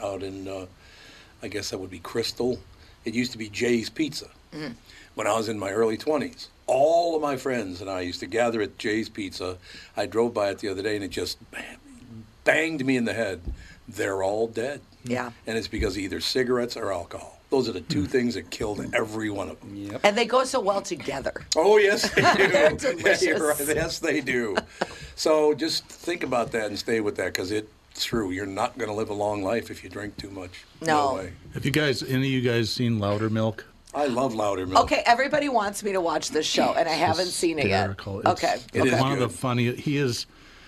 I guess that would be Crystal. It used to be Jay's Pizza when I was in my early 20s. All of my friends and I used to gather at Jay's Pizza. I drove by it the other day and it just banged me in the head. They're all dead. Yeah. And it's because of either cigarettes or alcohol. Those are the two things that killed every one of them. Yep. And they go so well together. Oh, yes, they do. They're delicious. Yeah, you're right. Yes, they do. So just think about that and stay with that because it's true. You're not going to live a long life if you drink too much. No way. Have any of you guys seen Loudermilk? I love Loudermilk. Okay, everybody wants me to watch this show, and I haven't seen it yet. Okay. It's one of the funny. He's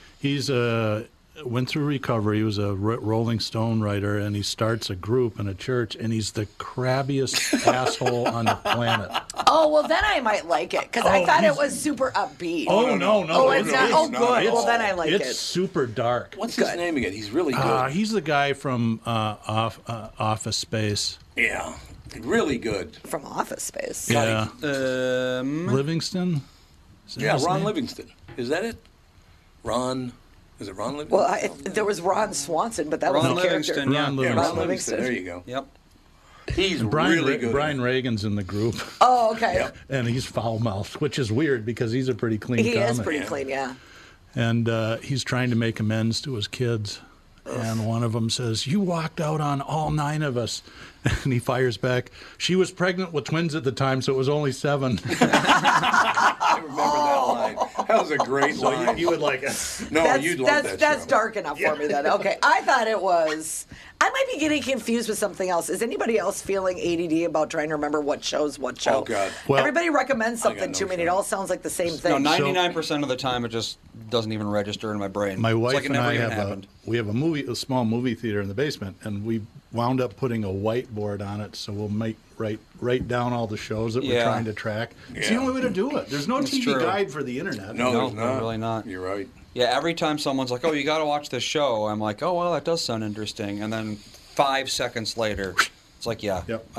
went through recovery. He was a Rolling Stone writer, and he starts a group in a church, and he's the crabbiest asshole on the planet. Oh, well, then I might like it, because I thought it was super upbeat. Oh, no. Oh, it's not? Oh, good. Well, then I like it. It's super dark. What's his name again? He's really good. He's the guy from Office Space. Yeah, really good. From Office Space. Yeah. Livingston? Yeah, Ron Livingston. Is that it? Ron... Is it Ron Livingston? Well, there was Ron Swanson, but that was Ron a character. Livingston, yeah. Ron Livingston. There you go. Yep. He's really good. Brian Reagan's in the group. Oh, okay. Yep. And he's foul-mouthed, which is weird because he's a pretty clean He comic. is pretty clean, yeah. And he's trying to make amends to his kids. And one of them says, "You walked out on all 9 of us." And he fires back, "She was pregnant with twins at the time, so it was only 7. I remember that line. That was a great line. You would like it. No, you'd like that That's show. dark enough for me then. Okay. I thought it was... I might be getting confused with something else. Is anybody else feeling ADD about trying to remember what show's what show? Oh, God. Well, Everybody recommends something no to me, and it show. all sounds like the same No, thing. 99% of the time it just doesn't even register in my brain. My wife it's like it and never I even have happened. a small movie theater in the basement, and we wound up putting a whiteboard on it, so we'll write down all the shows that we're Yeah. trying to track. It's the only way to do it. There's no It's TV true. guide for the internet. No, there's No, not. really not. You're right. Yeah, every time someone's like, "Oh, you got to watch this show," I'm like, "Oh, well, that does sound interesting," and then 5 seconds later, it's like, "Yeah, Yep.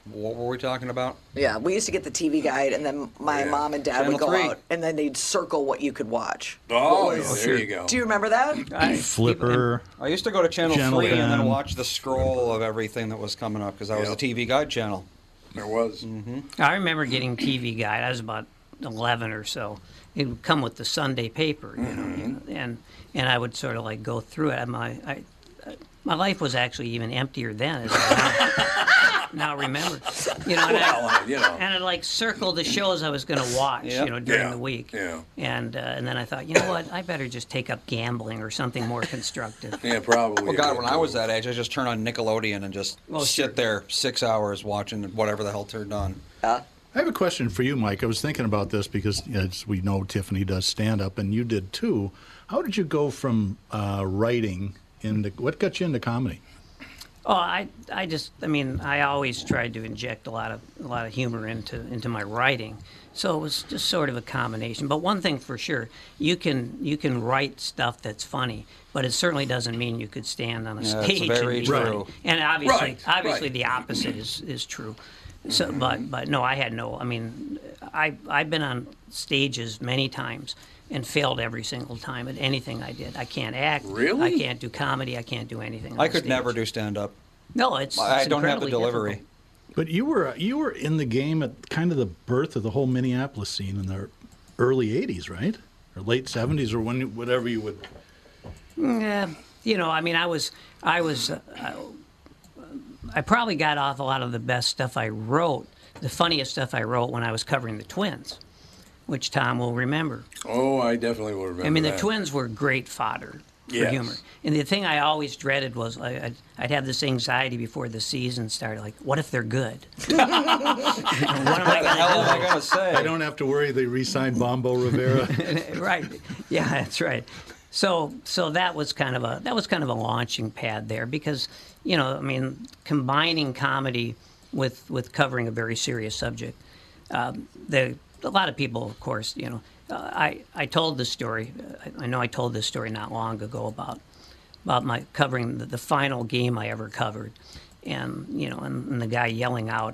What were we talking about? Yeah, we used to get the TV guide, and then my mom and dad would Channel go 3. out, and then they'd circle what you could watch. Oh, there you go. Do you remember that? Flipper. I used to go to Channel Channel 3 and then 10. watch the scroll of everything that was coming up because that was the TV Guide channel. There was. I remember getting TV Guide. I was about 11 or so. It would come with the Sunday paper, you know, and I would sort of like go through it. My life was actually even emptier then, as I now remember. You know, and I'd like circle the shows I was going to watch, you know, during the week. Yeah. And then I thought, you know what, I better just take up gambling or something more constructive. Yeah, probably. Well, God, when I was that age, I just turned on Nickelodeon and just sit there 6 hours watching whatever the hell turned on. I have a question for you, Mike. I was thinking about this because, as we know, Tiffany does stand-up, and you did too. How did you go from writing into, what got you into comedy? Oh, I always tried to inject a lot of humor into my writing, so it was just sort of a combination. But one thing for sure, you can write stuff that's funny, but it certainly doesn't mean you could stand on a stage. That's very true. And obviously, the opposite is true. So, but no, I had no. I mean, I've been on stages many times and failed every single time at anything I did. I can't act. Really? I can't do comedy. I can't do anything. I could never do stand-up. No, I don't have the incredibly delivery. difficult. But you were in the game at kind of the birth of the whole Minneapolis scene in the early '80s, right? Or late '70s, or whatever you would. Yeah, you know, I mean, I probably got off a lot of the best stuff I wrote, the funniest stuff I wrote when I was covering the Twins, which Tom will remember. Oh, I definitely will remember. I mean, that. the Twins were great fodder for Yes. humor. And the thing I always dreaded was I'd have this anxiety before the season started, like, what if they're good? What am I going to say? I don't have to worry they re-signed Bombo Rivera. Right. Yeah, that's right. So that was kind of a launching pad there because, you know, I mean, combining comedy with covering a very serious subject. A lot of people, of course, you know, I told this story. I know I told this story not long ago about my covering the final game I ever covered, and you know, and the guy yelling out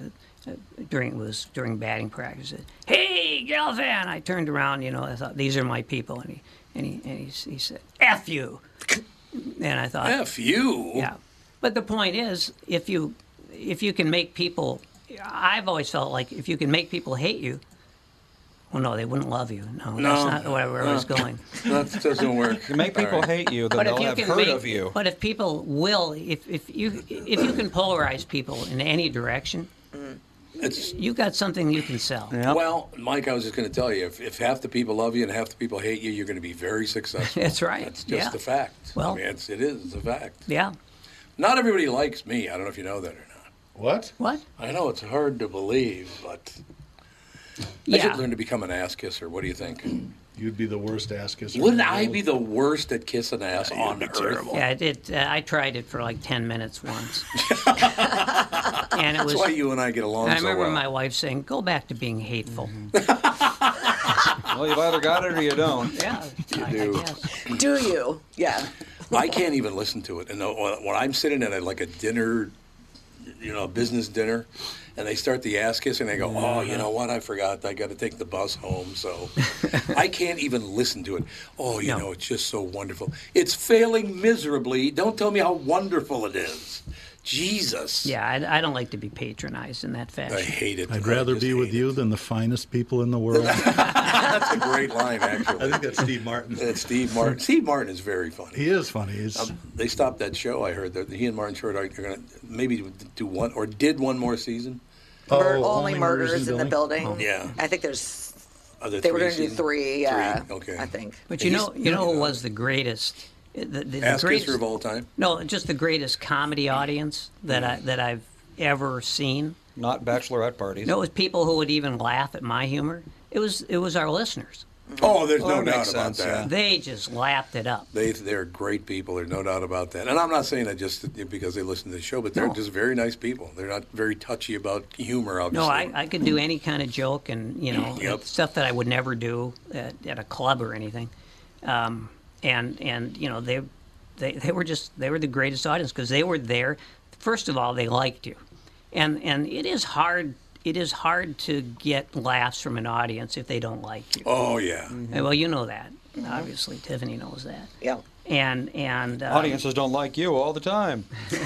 during batting practice, said, "Hey, Galvan!" I turned around, you know, I thought these are my people, and he said, "F you," and I thought, "F you." Yeah, but the point is, if you can make people, I've always felt like if you can make people hate you. Well, no, they wouldn't love you. No, that's not where I was going. That doesn't work. You make people hate you, then they'll have heard of you. But if people will, if you can polarize people in any direction, you've got something you can sell. Yep. Well, Mike, I was just going to tell you, if half the people love you and half the people hate you, you're going to be very successful. That's right. That's just the fact. Well, I mean, it's a fact. Yeah. Not everybody likes me. I don't know if you know that or not. What? What? I know it's hard to believe, but I should learn to become an ass kisser. What do you think? You'd be the worst ass kisser. Wouldn't I be the worst at kissing ass on earth? terrible. Yeah, I tried it for like 10 minutes once. And it was. That's why you and I get along I so remember well. my wife saying, "Go back to being hateful." Well, you've either got it or you don't. Yeah, You I do. guess. Do you? Yeah. I can't even listen to it. And when I'm sitting at like a dinner, you know, a business dinner, and they start the ass kissing, they go, "Oh, you know what? I forgot. I got to take the bus home." So I can't even listen to it. Oh, you know, it's just so wonderful. It's failing miserably. Don't tell me how wonderful it is. Jesus. Yeah, I don't like to be patronized in that fashion. I hate it. I'd rather be with you than the finest people in the world. That's a great line, actually. I think that's Steve Martin. That's Steve Martin. Steve Martin is very funny. He is funny. They stopped that show. I heard that he and Martin Short are going to maybe do one or did one more season. Only Murders in the Building. Oh. Yeah. I think there's. Are there They were three going to do seasons? 3. Yeah. 3, okay. I think. But you know who was the greatest? The Ass greatest, kisser of all time? No, just the greatest comedy audience that I've ever seen. Not bachelorette parties. No, it was people who would even laugh at my humor. It was our listeners. Oh, there's Well, no that doubt makes about sense, that. yeah. They just lapped it up. They're great people. There's no doubt about that. And I'm not saying that just because they listen to the show, but they're just very nice people. They're not very touchy about humor, obviously. No, I could do any kind of joke and, you know, Yep. stuff that I would never do at a club or anything. And you know, they were the greatest audience because they were there. First of all, they liked you. and it is hard. It is hard to get laughs from an audience if they don't like you. Oh yeah. Well, you know that. Obviously, Tiffany knows that. Yeah. And audiences don't like you all the time.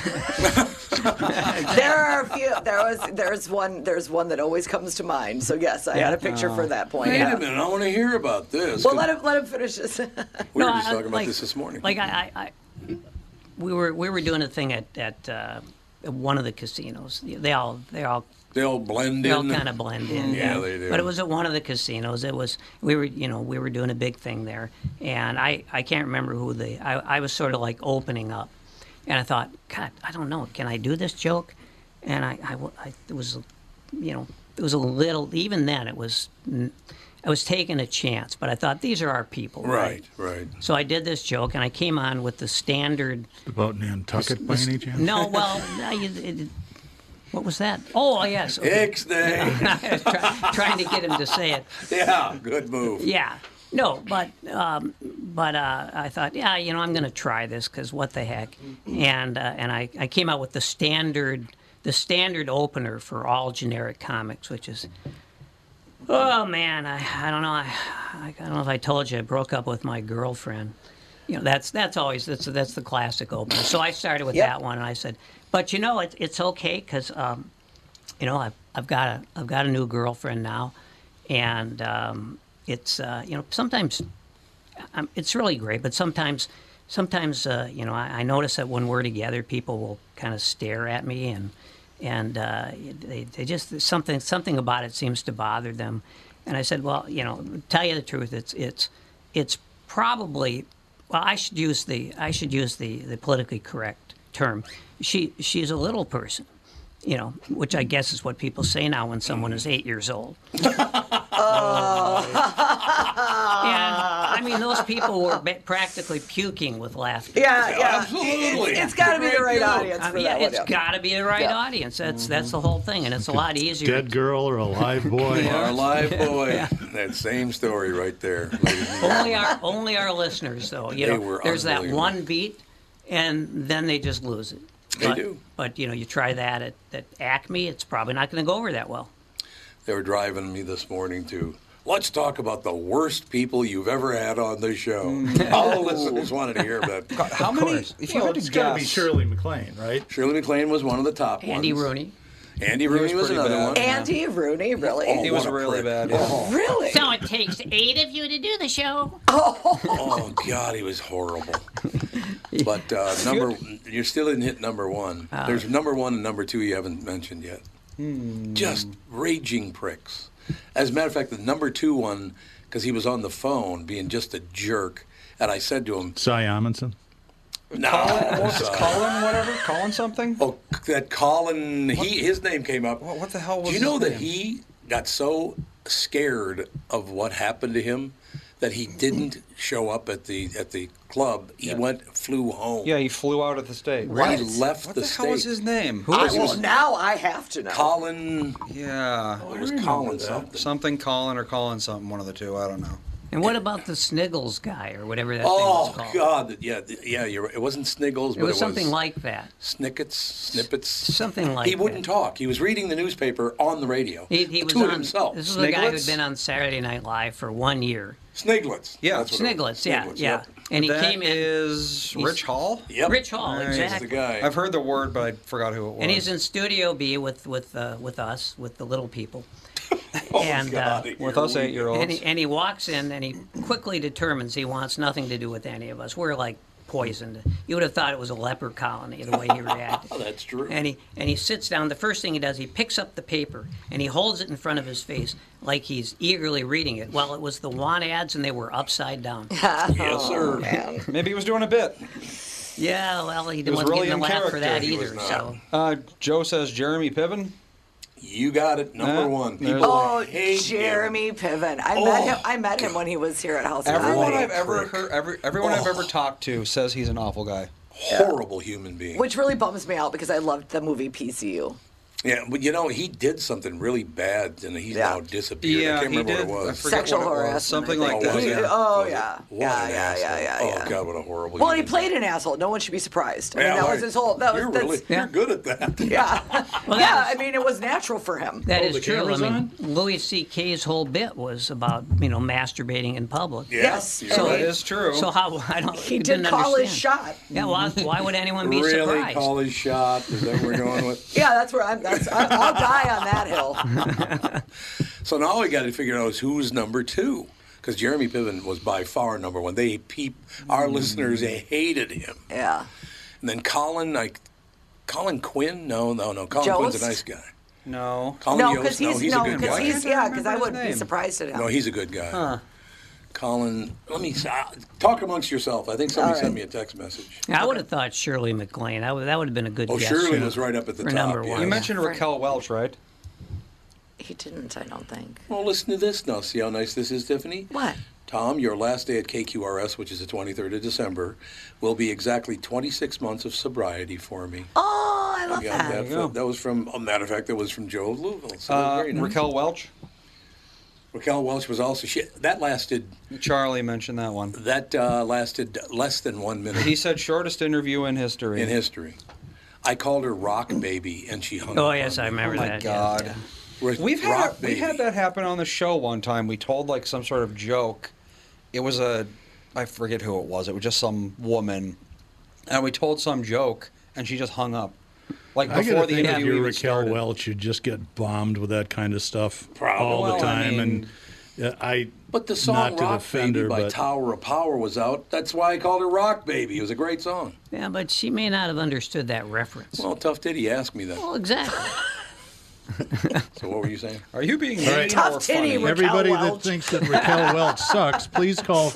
There are a few. There's one that always comes to mind. So yes, I had a picture for that point. Wait a minute, I want to hear about this. Well, let him finish this. We were just talking about this morning. Like we were doing a thing at one of the casinos. They all blend in. They all kind of blend in. Yeah, they do. But it was at one of the casinos. We were doing a big thing there, and I can't remember who I was sort of like opening up, and I thought, God, I don't know, can I do this joke? And it was a little, even then I was taking a chance, but I thought these are our people. Right. So I did this joke, and I came on with the standard. About Nantucket by any chance? No, well. What was that? Oh, yes. Okay. Ixnay. Trying to get him to say it. Yeah, good move. Yeah. No, but I thought, yeah, I'm going to try this because what the heck. And I came out with the standard opener for all generic comics, which is, oh, man, I don't know. I don't know if I told you I broke up with my girlfriend. That's the classic opener. So I started with that one, and I said, but it's okay because I've got a new girlfriend now, and it's sometimes it's really great, but sometimes I notice that when we're together, people will kind of stare at me, and they just something about it seems to bother them, and I said, well, tell you the truth, it's probably. Well, I should use the politically correct term. She's a little person, which I guess is what people say now when someone is 8 years old. And I mean, those people were practically puking with laughter. Yeah, absolutely. It's got to be the right audience for that one. It's got to be the right audience. That's the whole thing, and it's a lot easier. Dead girl or a live boy? Our live boy. Yeah. That same story right there. Only our listeners, though. There's that one beat, and then they just lose it. They do. But you try that at Acme, it's probably not going to go over that well. They were driving me this morning to. Let's talk about the worst people you've ever had on the show. All the listeners wanted to hear about. God, how many? If you had to it's got to be guess, Shirley MacLaine, right? Shirley MacLaine was one of the top Andy ones. Rooney. Andy Rooney was pretty another bad. one. Andy Rooney, really? Oh, he was what a really prick. bad. Yeah. Really? So it takes 8 of you to do the show. Oh God, he was horrible. But you're still in hit number one. There's number one and number two you haven't mentioned yet. Just raging pricks. As a matter of fact, the number two one, because he was on the phone being just a jerk, and I said to him, Cy Amundsen? No. What's this, Colin? Whatever? Colin something? Oh, that Colin, his name came up. What the hell was Do you know his that name? he got so scared of what happened to him that he didn't show up at the club? He flew home. Yeah, he flew out of the state. He left What the the state. hell was his name? Now I have to know. Colin. Yeah. It was Colin something. Something Colin or Colin something, one of the two. I don't know. And what about the Sniggles guy or whatever that thing was called? Oh God, yeah, you're right. It wasn't Sniggles, It but was something like that. Snippets. Something like He wouldn't talk. He was reading the newspaper on the radio. He was to on himself. This was a guy who'd Sniglets? been on Saturday Night Live for 1 year. Sniglets. Yeah. That's what it was. Sniglets, yeah. Yep. And he That came in. is Rich Hall? Yep. Rich Hall, Right. He's exactly. the guy. I've heard the word, but I forgot who it was. And he's in Studio B with us, with the little people. Oh, and God, with you're us weak. 8-year-olds. and he walks in and he quickly determines he wants nothing to do with any of us. We're like poisoned. You would have thought it was a leper colony the way he reacted. Oh, that's true. And he sits down. The first thing he does, he picks up the paper and he holds it in front of his face like he's eagerly reading it. Well, it was the want ads and they were upside down. Yes, sir. Man. Maybe he was doing a bit. Yeah, well, he was wasn't really getting a in laugh for that character. He was either. not. So Joe says Jeremy Piven. You got it. Number one. there's- People Oh, hate Jeremy Piven. Oh. I met him when he was here at House of Everyone Comedy. I've ever heard, everyone I've ever talked to says he's an awful guy. him. Horrible human being. Which really bums me out because I loved the movie PCU. Yeah, but he did something really bad, and he's now disappeared. Yeah, I can't remember did. what it was. Sexual harassment, something like that. Yeah. Yeah. Oh God, what a horrible. Well, he played an asshole. No one should be surprised. I mean, that was his whole. You're good at that. Yeah, I mean, it was natural for him. That is true. I mean, Louis C.K.'s whole bit was about masturbating in public. Yes, so that is true. So how he did call his shot. Yeah, why would anyone be surprised? Really call his shot? Is that what we're going with? Yeah, that's where I'll die on that hill. So now we got to figure out who's number 2, because Jeremy Piven was by far number 1. Our listeners hated him. Yeah. And then Colin Quinn? No. Colin Quinn's a nice guy. No. Because he's a good guy. because I wouldn't be surprised at him. No, he's a good guy. Huh. Colin, let me talk amongst yourself. I think somebody sent me a text message. I would have thought Shirley MacLaine. That would have been a good guess. Shirley was right up at the top. Number 1. You mentioned Raquel Welch, right? He didn't, I don't think. Well, listen to this now. See how nice this is, Tiffany? What? Tom, your last day at KQRS, which is the 23rd of December, will be exactly 26 months of sobriety for me. Oh, I love that. That was from, a matter of fact, that was from Joe of Louisville. So very nice. Raquel Welch? Raquel Welch was also, that lasted... Charlie mentioned that one. That lasted less than 1 minute. He said shortest interview in history. In history. I called her Rock Baby, and she hung up. Oh, yes, I remember that. Oh, my God. Yeah. We had that happen on the show one time. We told some sort of joke. It was I forget who it was. It was just some woman, and we told some joke, and she just hung up. Before the interview even Raquel started. Welch, you just get bombed with that kind of stuff all the time. But the song Rock Baby by Tower of Power was out. That's why I called her Rock Baby. It was a great song. Yeah, but she may not have understood that reference. Well, Tough Titty asked me that. Well, exactly. So what were you saying? Are you being mean Tough or titty, funny? Everybody Welch. that thinks that Raquel Welch sucks, please call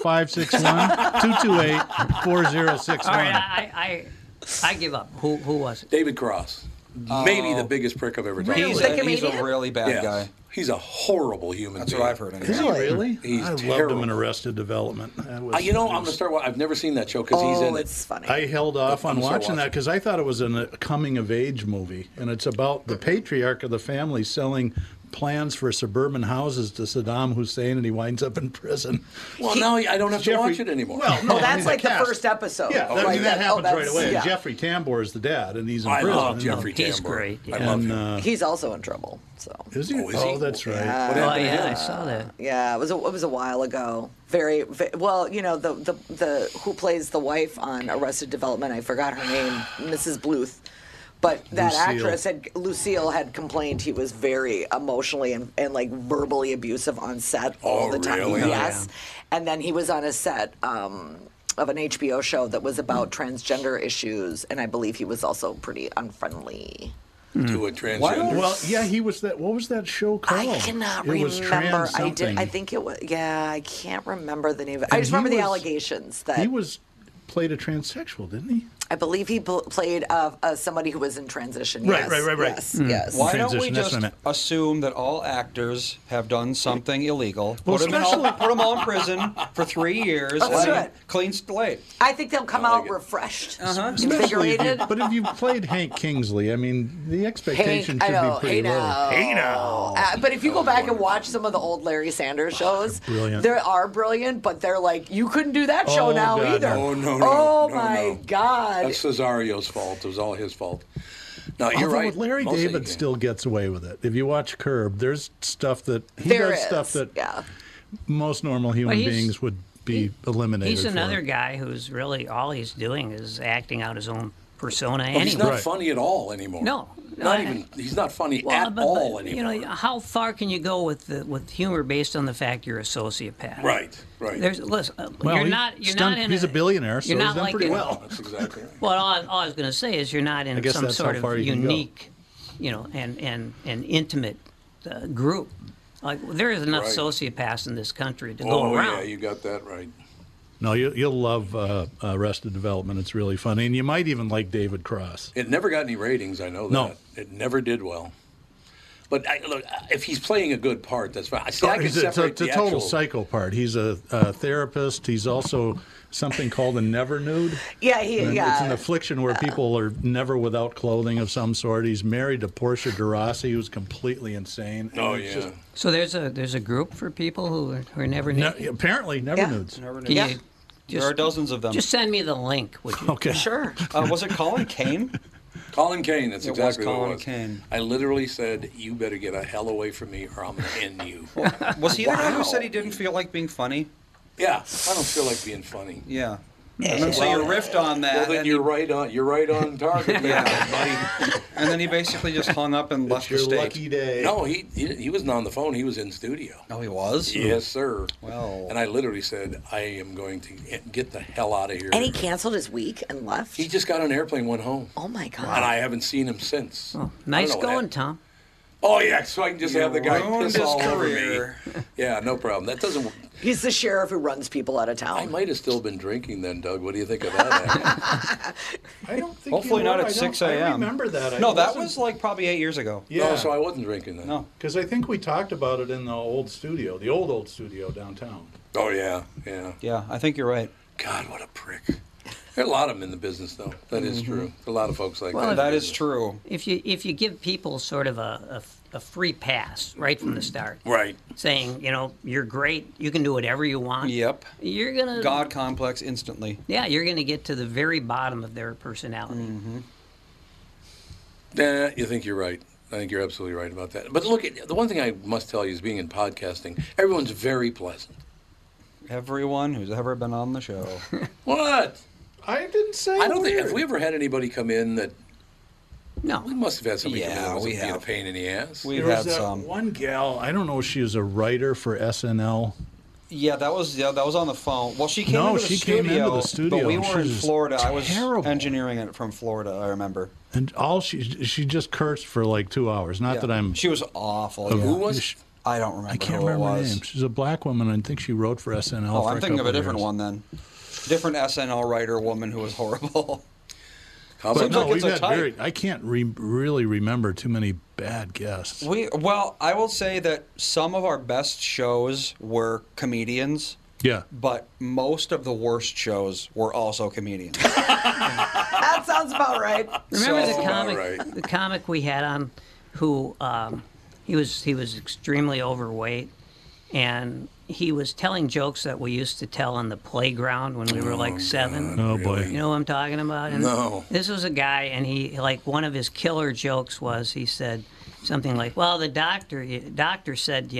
561-228-4061. All right, I give up. Who was it? David Cross. Maybe the biggest prick I've ever talked He's to. a really bad guy. He's a horrible human That's being. what I've heard. Anyway. Is he really? He's I terrible. loved him in Arrested Development. I'm going to start. I've never seen that show because he's in it. It's funny. I held off on watching that watching. because I thought it was a coming-of-age movie, and it's about the patriarch of the family selling plans for suburban houses to Saddam Hussein, and he winds up in prison. Well, now I don't have to watch it anymore. Well, no, that's like the first episode. Yeah, right? that happens right away. Yeah. And Jeffrey Tambor is the dad, and he's in I prison. love Jeffrey Tambor. He's great. I love him. He's also in trouble. So. Is he? Oh, is he? That's right. What Oh, happened to yeah, him? I saw that. Yeah, it was a while ago. Very well, the who plays the wife on Arrested Development. I forgot her name, Mrs. Bluth. But that Lucille had complained he was very emotionally and verbally abusive on set all the time. Really? Yes. And then he was on a set of an HBO show that was about transgender issues, and I believe he was also pretty unfriendly. To a transgender. Well, yeah, he was that. What was that show called? I cannot It was remember. Trans something. I think it was. Yeah, I can't remember the name of it. I just remember the allegations that he played a transsexual, didn't he? I believe he played somebody who was in transition. Right, Yes, right. Yes, yes. Why don't we Transition, that's just what I meant. assume that all actors have done something illegal? Well, Put them all in prison for 3 years Let's and do then it. clean slate. I think they'll come out refreshed, invigorated. But if you played Hank Kingsley, I mean, the expectation should be pretty low. Hey now. But if you go back and watch some of the old Larry Sanders shows, brilliant. they are brilliant, but they're like, you couldn't do that show Oh, now God, either. no. Oh, no, my God. That's Cesario's fault. It was all his fault. No, you're Although right. with Larry Most of David you still gets away with it. If you watch Curb, there's stuff that he There does is, stuff that yeah. most normal human Well, beings would be eliminated. He's for. another guy who's really all he's doing is acting out his own persona He's anyway. not funny at all anymore. No. Not even. He's not funny at all anymore. You know, how far can you go with humor based on the fact you're a sociopath? Right. Listen, Well, you're not he's a billionaire, so you're he's not done like pretty in- well. That's exactly right. Well, all I was going to say is you're not in guess some that's sort how far of you can go. unique, and intimate group. Like there is enough Right. sociopaths in this country to go Oh around. yeah, you got that right. No, you'll love Arrested Development. It's really funny, and you might even like David Cross. It never got any ratings. I know that. No. It never did well. But look, if he's playing a good part, that's fine. See, I can It's a separate the total actual psycho part. He's a therapist. He's also something called a never nude. Yeah, It's an affliction where people are never without clothing of some sort. He's married to Portia de Rossi, who's completely insane. Oh, And it's yeah. just- So there's a group for people who are never nude. apparently, never nudes. Never Can knew. you There are dozens of them. just send me the link, would you? Okay. Sure. Was it Colin Kane? Colin Kane, that's It was exactly what Colin it was. Kane. I literally said, you better get a hell away from me or I'm going to end you. Was he the guy who said Wow. he didn't feel like being funny? Yeah, I don't feel like being funny. Yeah. And then so you riffed on that. Well, then and you're right on target, man, buddy. And then he basically just hung up and left the Your state. lucky day. No, he wasn't on the phone. He was in studio. Oh, he was? Yes, sir. Well. And I literally said, I am going to get the hell out of here. And he canceled his week and left. He just got on an airplane, went home. Oh my God. And I haven't seen him since. Oh, I nice don't know what going, happened. Tom. Oh, yeah, so I can just have the guy ruined piss his all career. over me. Yeah, no problem. That doesn't... He's the sheriff who runs people out of I town. might have still been drinking then, Doug. What do you think of that? I don't think Hopefully you not were. at I don't- 6 I a.m. remember that. No, that was like probably 8 years ago. No, so I wasn't drinking then. No. because I think we talked about it in the old studio, the old studio downtown. Oh, yeah, yeah. Yeah, I think you're right. God, what a prick. There are a lot of them in the business, though. That is true. A lot of folks like that. That is true. If you give people sort of a free pass right from the start, Right. saying, you're great, you can do whatever you want. Yep. You're gonna God complex instantly. Yeah, you're gonna get to the very bottom of their personality. Nah, you think you're right. I think you're absolutely right about that. But look, the one thing I must tell you is being in podcasting, everyone's very pleasant. Everyone who's ever been on the show. What? I didn't say. I don't think, have we ever had anybody come in that, No. we must have had somebody come in Yeah, that was we being a have. pain in the ass. We've There had was that some. one gal. I don't know if she was a writer for SNL. Yeah, that was on the phone. Well, she came No, into the she studio. came into the studio. But we She were in was Florida. I was terrible. engineering it from Florida, I remember. And she just cursed for like 2 hours. Not Yeah. that I'm. She was awful. Who yeah. was? I don't remember I can't who remember it her was. name. She's a black woman. I think she wrote for SNL. Oh, for I'm thinking of a couple different years. one then. Different SNL writer woman who was horrible. How But about no, like we've it's a had type. very. I can't really remember too many bad guests. Well, I will say that some of our best shows were comedians, Yeah. but most of the worst shows were also comedians. That sounds about right. Remember So- the comic? Right. The comic we had on, who he was extremely overweight, and he was telling jokes that we used to tell on the playground when we were like 7. Oh boy. You know what I'm talking about? And No. This was a guy, and he like one of his killer jokes was he said something like, "Well, the doctor said,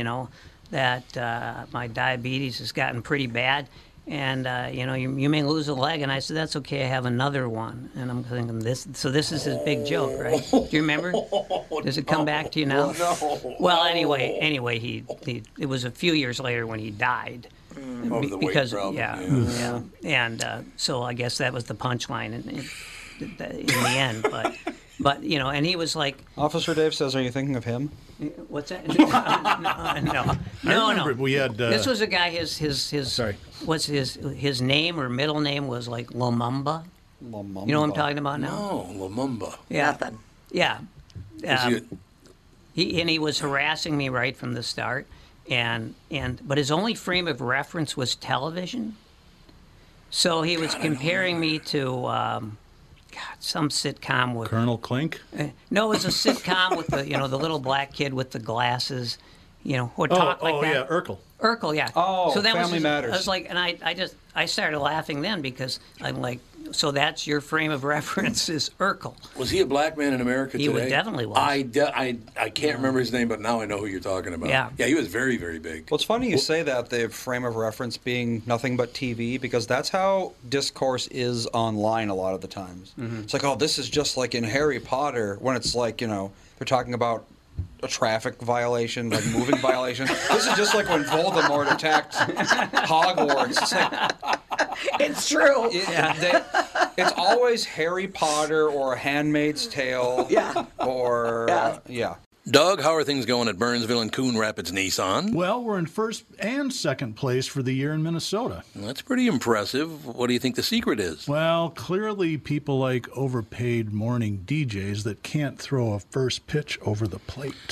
that my diabetes has gotten pretty bad, and you may lose a leg." And I said, "That's okay. I have another one." And I'm thinking this. So this is his big joke, right? Do you remember? Does it come back to you now? No. Well, anyway, he it was a few years later when he died. Of the weight Because problem, yeah, and so I guess that was the punchline in the end. But and he was like, Officer Dave says, "Are you thinking of him?" "What's that?" No. I remember we had. This was a guy. His Sorry. What's his name or middle name was like Lumumba. You know what I'm talking about now? No, Lumumba. Yeah. Nothing. Yeah. Was He was harassing me right from the start, but his only frame of reference was television. So he was comparing me to some sitcom with Colonel Klink. no, it was a sitcom with the little black kid with the glasses, who would talk like that. Yeah, Urkel. Urkel, yeah. Oh, so that Family was, Matters. I was like, and I started laughing then because I'm like, so that's your frame of reference is Urkel. Was he a black man in America He today? definitely was. I can't remember his name, but now I know who you're talking about. Yeah. Yeah, he was very, very big. Well, it's funny you say that, the frame of reference being nothing but TV, because that's how discourse is online a lot of the times. It's like, oh, this is just like in Harry Potter, when it's like, they're talking about a traffic violation, like moving violation. This is just like when Voldemort attacked Hogwarts. It's like, It's true. it's always Harry Potter or A Handmaid's Tale. Yeah. Or, Yeah. Doug, how are things going at Burnsville and Coon Rapids Nissan? Well, we're in first and second place for the year in Minnesota. That's pretty impressive. What do you think the secret is? Well, clearly people like overpaid morning DJs that can't throw a first pitch over the plate.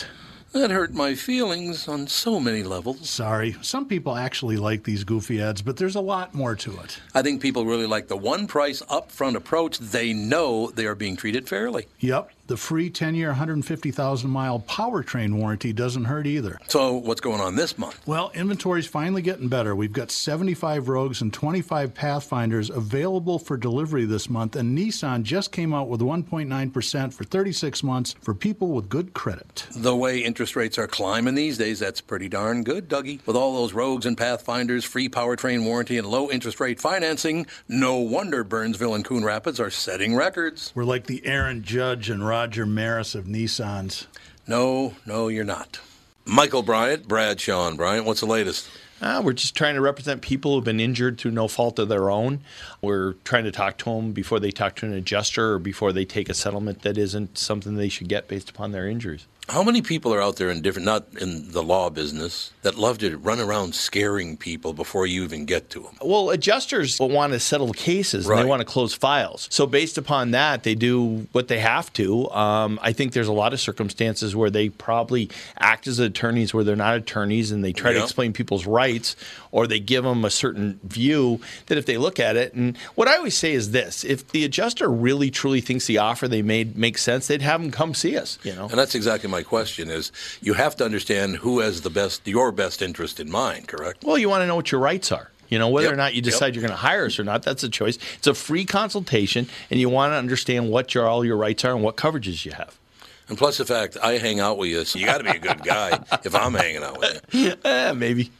That hurt my feelings on so many levels. Sorry. Some people actually like these goofy ads, but there's a lot more to it. I think people really like the one price upfront approach. They know they are being treated fairly. Yep. The free 10-year, 150,000-mile powertrain warranty doesn't hurt either. So what's going on this month? Well, inventory's finally getting better. We've got 75 Rogues and 25 Pathfinders available for delivery this month, and Nissan just came out with 1.9% for 36 months for people with good credit. The way interest rates are climbing these days, that's pretty darn good, Dougie. With all those Rogues and Pathfinders, free powertrain warranty, and low interest rate financing, no wonder Burnsville and Coon Rapids are setting records. We're like the Aaron Judge and Roger Maris of Nissans. No, you're not. Michael Bryant, Bradshaw and Bryant, what's the latest? We're just trying to represent people who've been injured through no fault of their own. We're trying to talk to them before they talk to an adjuster or before they take a settlement that isn't something they should get based upon their injuries. How many people are out there not in the law business, that love to run around scaring people before you even get to them? Well, adjusters want to settle cases and Right. they want to close files. So based upon that, they do what they have to. I think there's a lot of circumstances where they probably act as attorneys where they're not attorneys, and they try to explain people's rights, or they give them a certain view that if they look at it. And what I always say is this: if the adjuster really truly thinks the offer they made makes sense, they'd have them come see us. And that's exactly my question is, you have to understand who has your best interest in mind, correct? Well, you want to know what your rights are. Whether or not you decide Yep. you're going to hire us or not, that's a choice. It's a free consultation, and you want to understand what all your rights are and what coverages you have. And plus the fact I hang out with you, so you got to be a good guy if I'm hanging out with you. Maybe.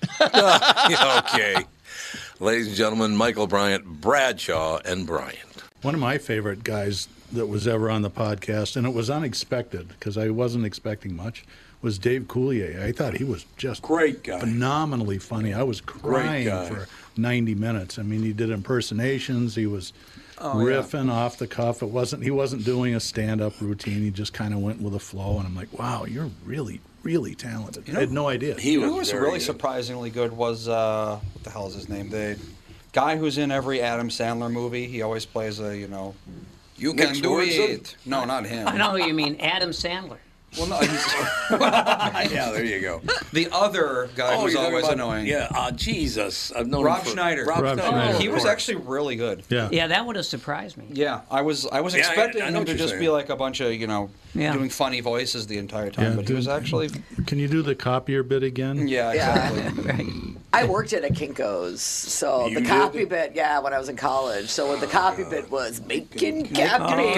Okay. Ladies and gentlemen, Michael Bryant, Bradshaw and Bryant. One of my favorite guys that was ever on the podcast, and it was unexpected because I wasn't expecting much, was Dave Coulier. I thought he was just Great guy. phenomenally funny. I was crying guy. for 90 minutes. I mean, he did impersonations. He was riffing off the cuff. He wasn't doing a stand-up routine. He just kind of went with the flow, and I'm like, wow, you're really, really talented. I had no idea. He Who was very really good. surprisingly good was, what the hell is his name? The guy who's in every Adam Sandler movie. He always plays a, You can mixed do words it. No, not him. I know who you mean, Adam Sandler. Well, no, he's Yeah, there you go. the other guy who's you're talking always about- annoying. Yeah, Jesus. I've known Rob him for, Schneider. Rob Rob Schneider. Schneider. He of was course. actually really good. Yeah. Yeah, that would have surprised me. Yeah, I was Yeah, expecting I know him what to you're just saying. be like a bunch of, Yeah. doing funny voices the entire time, Yeah, but he was actually, Can you do the copier bit again? yeah, Yeah. exactly. I worked at a Kinko's, so You the did? copy bit, when I was in college. So what the copy bit was making copies.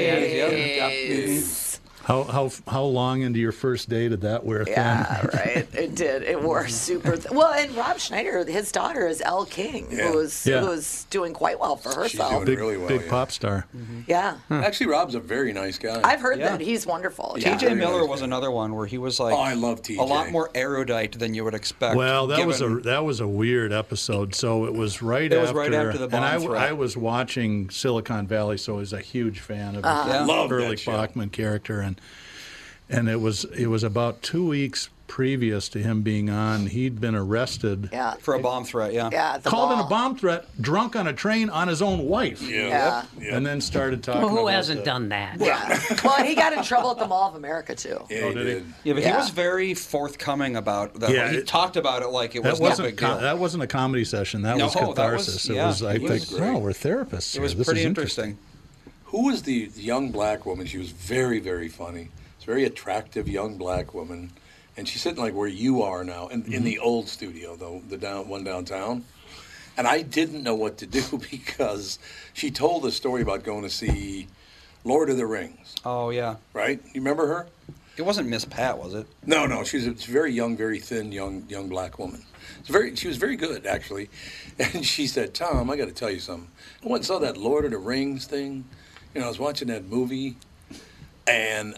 copies. How long into your first day did that wear thin? Yeah, right. It did. It wore super. Well, and Rob Schneider, his daughter is Elle King, Yeah. who was doing quite well for herself. doing really well, Big yeah. pop star. Yeah, Actually, Rob's a very nice guy. I've heard Yeah. that he's wonderful. T.J. Very Miller nice was guy. another one where he was like, Oh, I love TJ. a lot more erudite than you would expect. Well, that given- was a weird episode. So it was right after. the bomb and threat. I was watching Silicon Valley, so I was a huge fan of Yeah. Love Early that show. Bachman character, and it was about 2 weeks previous to him being on. He'd been arrested, Yeah. for a bomb threat, yeah. Yeah. The called in ball. a bomb threat, drunk on a train on his own wife, Yeah. and then started talking. Well, who about hasn't the- done that? Yeah. Well, and he got in trouble at the Mall of America too. Yeah, Oh, he did he? did. Yeah, but Yeah. he was very forthcoming about that. Yeah, he it- talked about it like it That was no wasn't big deal. that wasn't a comedy session. That No, was that was- catharsis. yeah, it was. I it was think, great. no, we're therapists. It was here. This pretty is interesting. Who was the young black woman? She was very, very funny. It's a very attractive young black woman. And she's sitting like where you are now, in the old studio, though, the one downtown. And I didn't know what to do because she told a story about going to see Lord of the Rings, Oh, yeah. right? You remember her? It wasn't Miss Pat, was it? No, she's a very young, very thin, young black woman. She was very good, actually. And she said, Tom, I got to tell you something. I went and saw that Lord of the Rings thing. I was watching that movie, and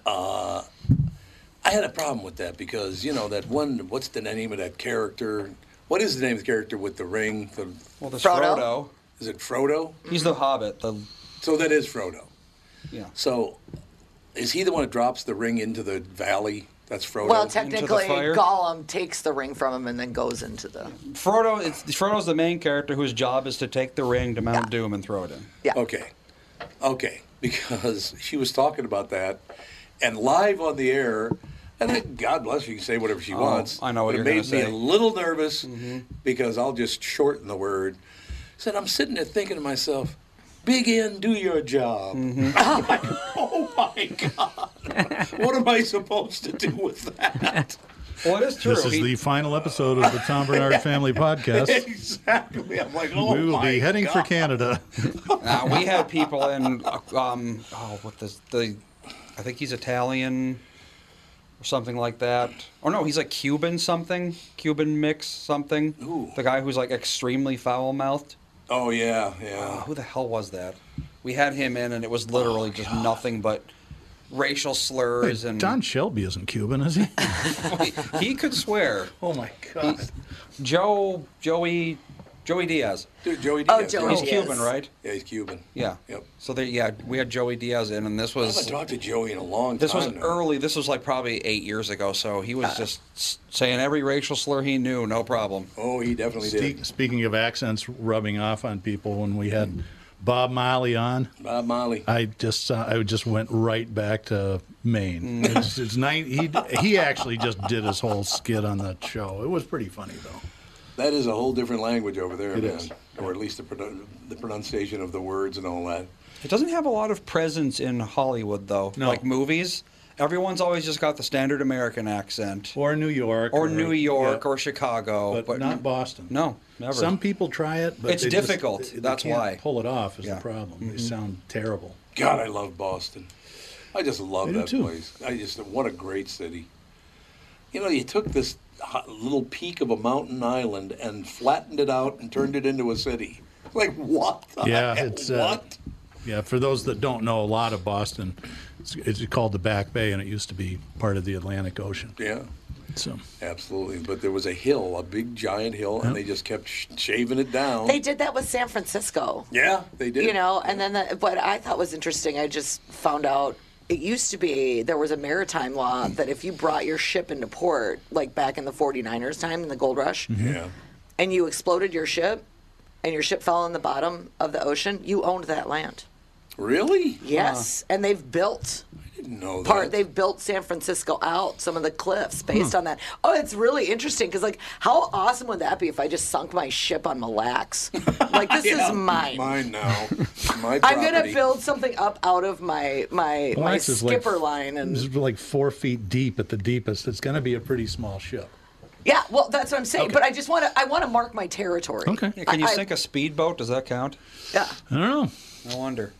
I had a problem with that because, that one, what's the name of that character? What is the name of the character with the ring? Well, there's Frodo? Frodo. Is it Frodo? He's the Hobbit. So that is Frodo. Yeah. So is he the one that drops the ring into the valley? That's Frodo? Well, technically, fire? Gollum takes the ring from him and then goes into the. Frodo's the main character whose job is to take the ring to Mount Doom and throw it in. Yeah. Okay. Because she was talking about that, and live on the air, And then, God bless her, she can say whatever she wants. I know what you're going to say. It made me a little nervous because I'll just shorten the word. Said, I'm sitting there thinking to myself, Big N, do your job. I'm like, oh my God. What am I supposed to do with that? Well, it is true. This is the final episode of the Tom Bernard Family Podcast. Exactly. I'm like, oh my God. We will be heading for Canada. We had people in, I think he's Italian or something like that. Or no, he's like Cuban something, Cuban mix something. Ooh. The guy who's like extremely foul-mouthed. Oh, yeah. Who the hell was that? We had him in, and it was literally just nothing but racial slurs. And Don Shelby isn't Cuban, is he? he could swear. Oh, my God. Joey Diaz. Dude, Joey Oh, Diaz. Joey He's Diaz. Cuban, right? Yeah, he's Cuban. Yeah. Yep. So we had Joey Diaz in, and this I was haven't talked to Joey in a long time. this was now. early. This was like probably 8 years ago. So he was just saying every racial slur he knew, no problem. Oh, he definitely did. Speaking of accents rubbing off on people, when we had Bob Marley on, Bob Marley. I just went right back to Maine. He actually just did his whole skit on that show. It was pretty funny, though. That is a whole different language over there, It man. is. Or at least the pronunciation of the words and all that. It doesn't have a lot of presence in Hollywood, though. No. Like movies, everyone's always just got the standard American accent. Or New York. Or New York yeah, or Chicago. but not Boston. No, never. Some people try it, but It's they difficult. They That's can't why. pull it off is Yeah. the problem. They sound terrible. God, I love Boston. I just love I do that too. place. What a great city. You know, you took this little peak of a mountain island and flattened it out and turned it into a city. Like, what the Yeah, heck? it's what? Yeah, for those that don't know a lot of Boston, it's called the Back Bay, and it used to be part of the Atlantic Ocean. Yeah, So absolutely. But there was a hill, a big giant hill, and they just kept shaving it down. They did that with San Francisco. Yeah, they did. You know, and then what I thought was interesting, I just found out it used to be there was a maritime law that if you brought your ship into port, like back in the 49ers time in the gold rush, Yeah. and you exploded your ship and your ship fell in the bottom of the ocean, you owned that land. Really? Yes. And they've built I didn't know that. they've built San Francisco out, some of the cliffs based on that. Oh, it's really interesting because, like, how awesome would that be if I just sunk my ship on Mille Lacs? Like, this Yeah, is mine. Mine now. My I'm gonna property. build something up out of my Lax is skipper line, and it's like 4 feet deep at the deepest. It's going to be a pretty small ship. yeah, well, that's what I'm saying. But I just want to mark my territory. Okay. Yeah, can you I- sink a speedboat? Does that count? Yeah, I don't know. No wonder.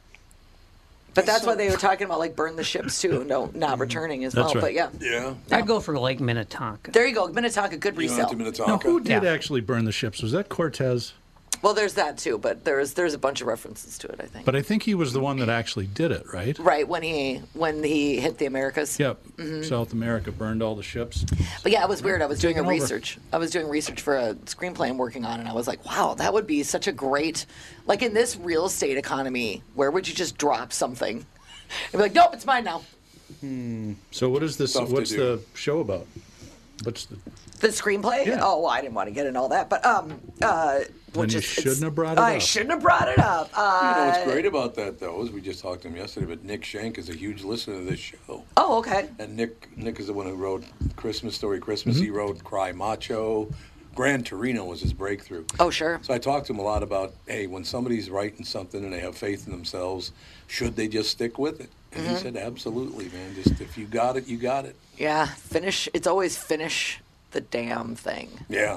but that's why they were talking about like burn the ships too, not returning as That's well. right. But yeah, Yeah. I'd go for Lake Minnetonka. there you go. Minnetonka, good You don't resale. have to Now, Minnetonka. who did Yeah. actually burn the ships? Was that Cortez? Well, there's that too, but there's a bunch of references to it, I think. But I think he was the one that actually did it, right? Right when he hit the Americas. Yep. South America burned all the ships. But yeah, it was weird. I was doing Taking over. research. I was doing research for a screenplay I'm working on, and I was like, wow, that would be such a great, like in this real estate economy, where would you just drop something and be like, nope, it's mine now. So what is this? Stuff to What's do. the show about? What's the? The screenplay? Yeah. Oh, well, I didn't want to get into all that, but Then you shouldn't have brought it I up. shouldn't have brought it up. You know what's great about that, though, is we just talked to him yesterday, but Nick Schenk is a huge listener to this show. Oh, okay. And Nick is the one who wrote Christmas Story Christmas. He wrote Cry Macho. Gran Torino was his breakthrough. Oh, sure. So I talked to him a lot about, hey, when somebody's writing something and they have faith in themselves, should they just stick with it? And he said, absolutely, man. Just if you got it, you got it. Yeah, finish. It's always finish the damn thing. Yeah.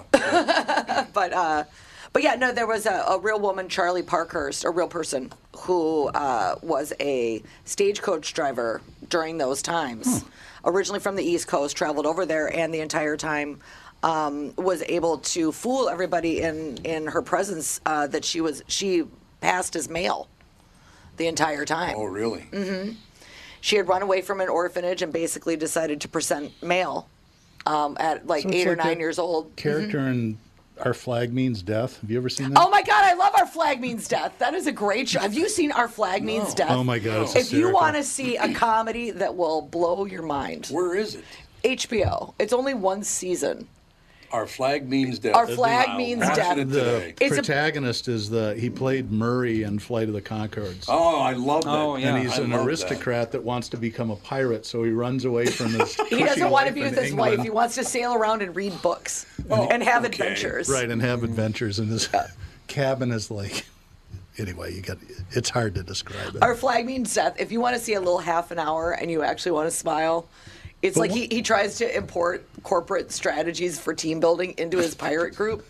But yeah, no, there was a real woman, Charlie Parkhurst, a real person who was a stagecoach driver during those times. Originally from the East Coast, traveled over there, and the entire time was able to fool everybody in her presence that she passed as male the entire time. Oh, really? She had run away from an orphanage and basically decided to present male at like So it's 8 or like 9 that years old. Character in Our Flag Means Death. Have you ever seen that? Oh my God, I love Our Flag Means Death. That is a great show. Have you seen Our Flag Means Death? Oh my God, it's If you hysterical. want to see a comedy that will blow your mind, Where is it? HBO. It's only one season. Our flag means death. Our flag means death. The protagonist is he played Murray in Flight of the Conchords. Oh, I love that. Oh, yeah. And he's an aristocrat that wants to become a pirate, so he runs away from his He doesn't want to be with in his England. wife. He wants to sail around and read books and have adventures. Right, and have adventures. And his cabin is like... Anyway, it's hard to describe it. Our flag means death. If you want to see a little half an hour and you actually want to smile, it's like he tries to import corporate strategies for team building into his pirate group.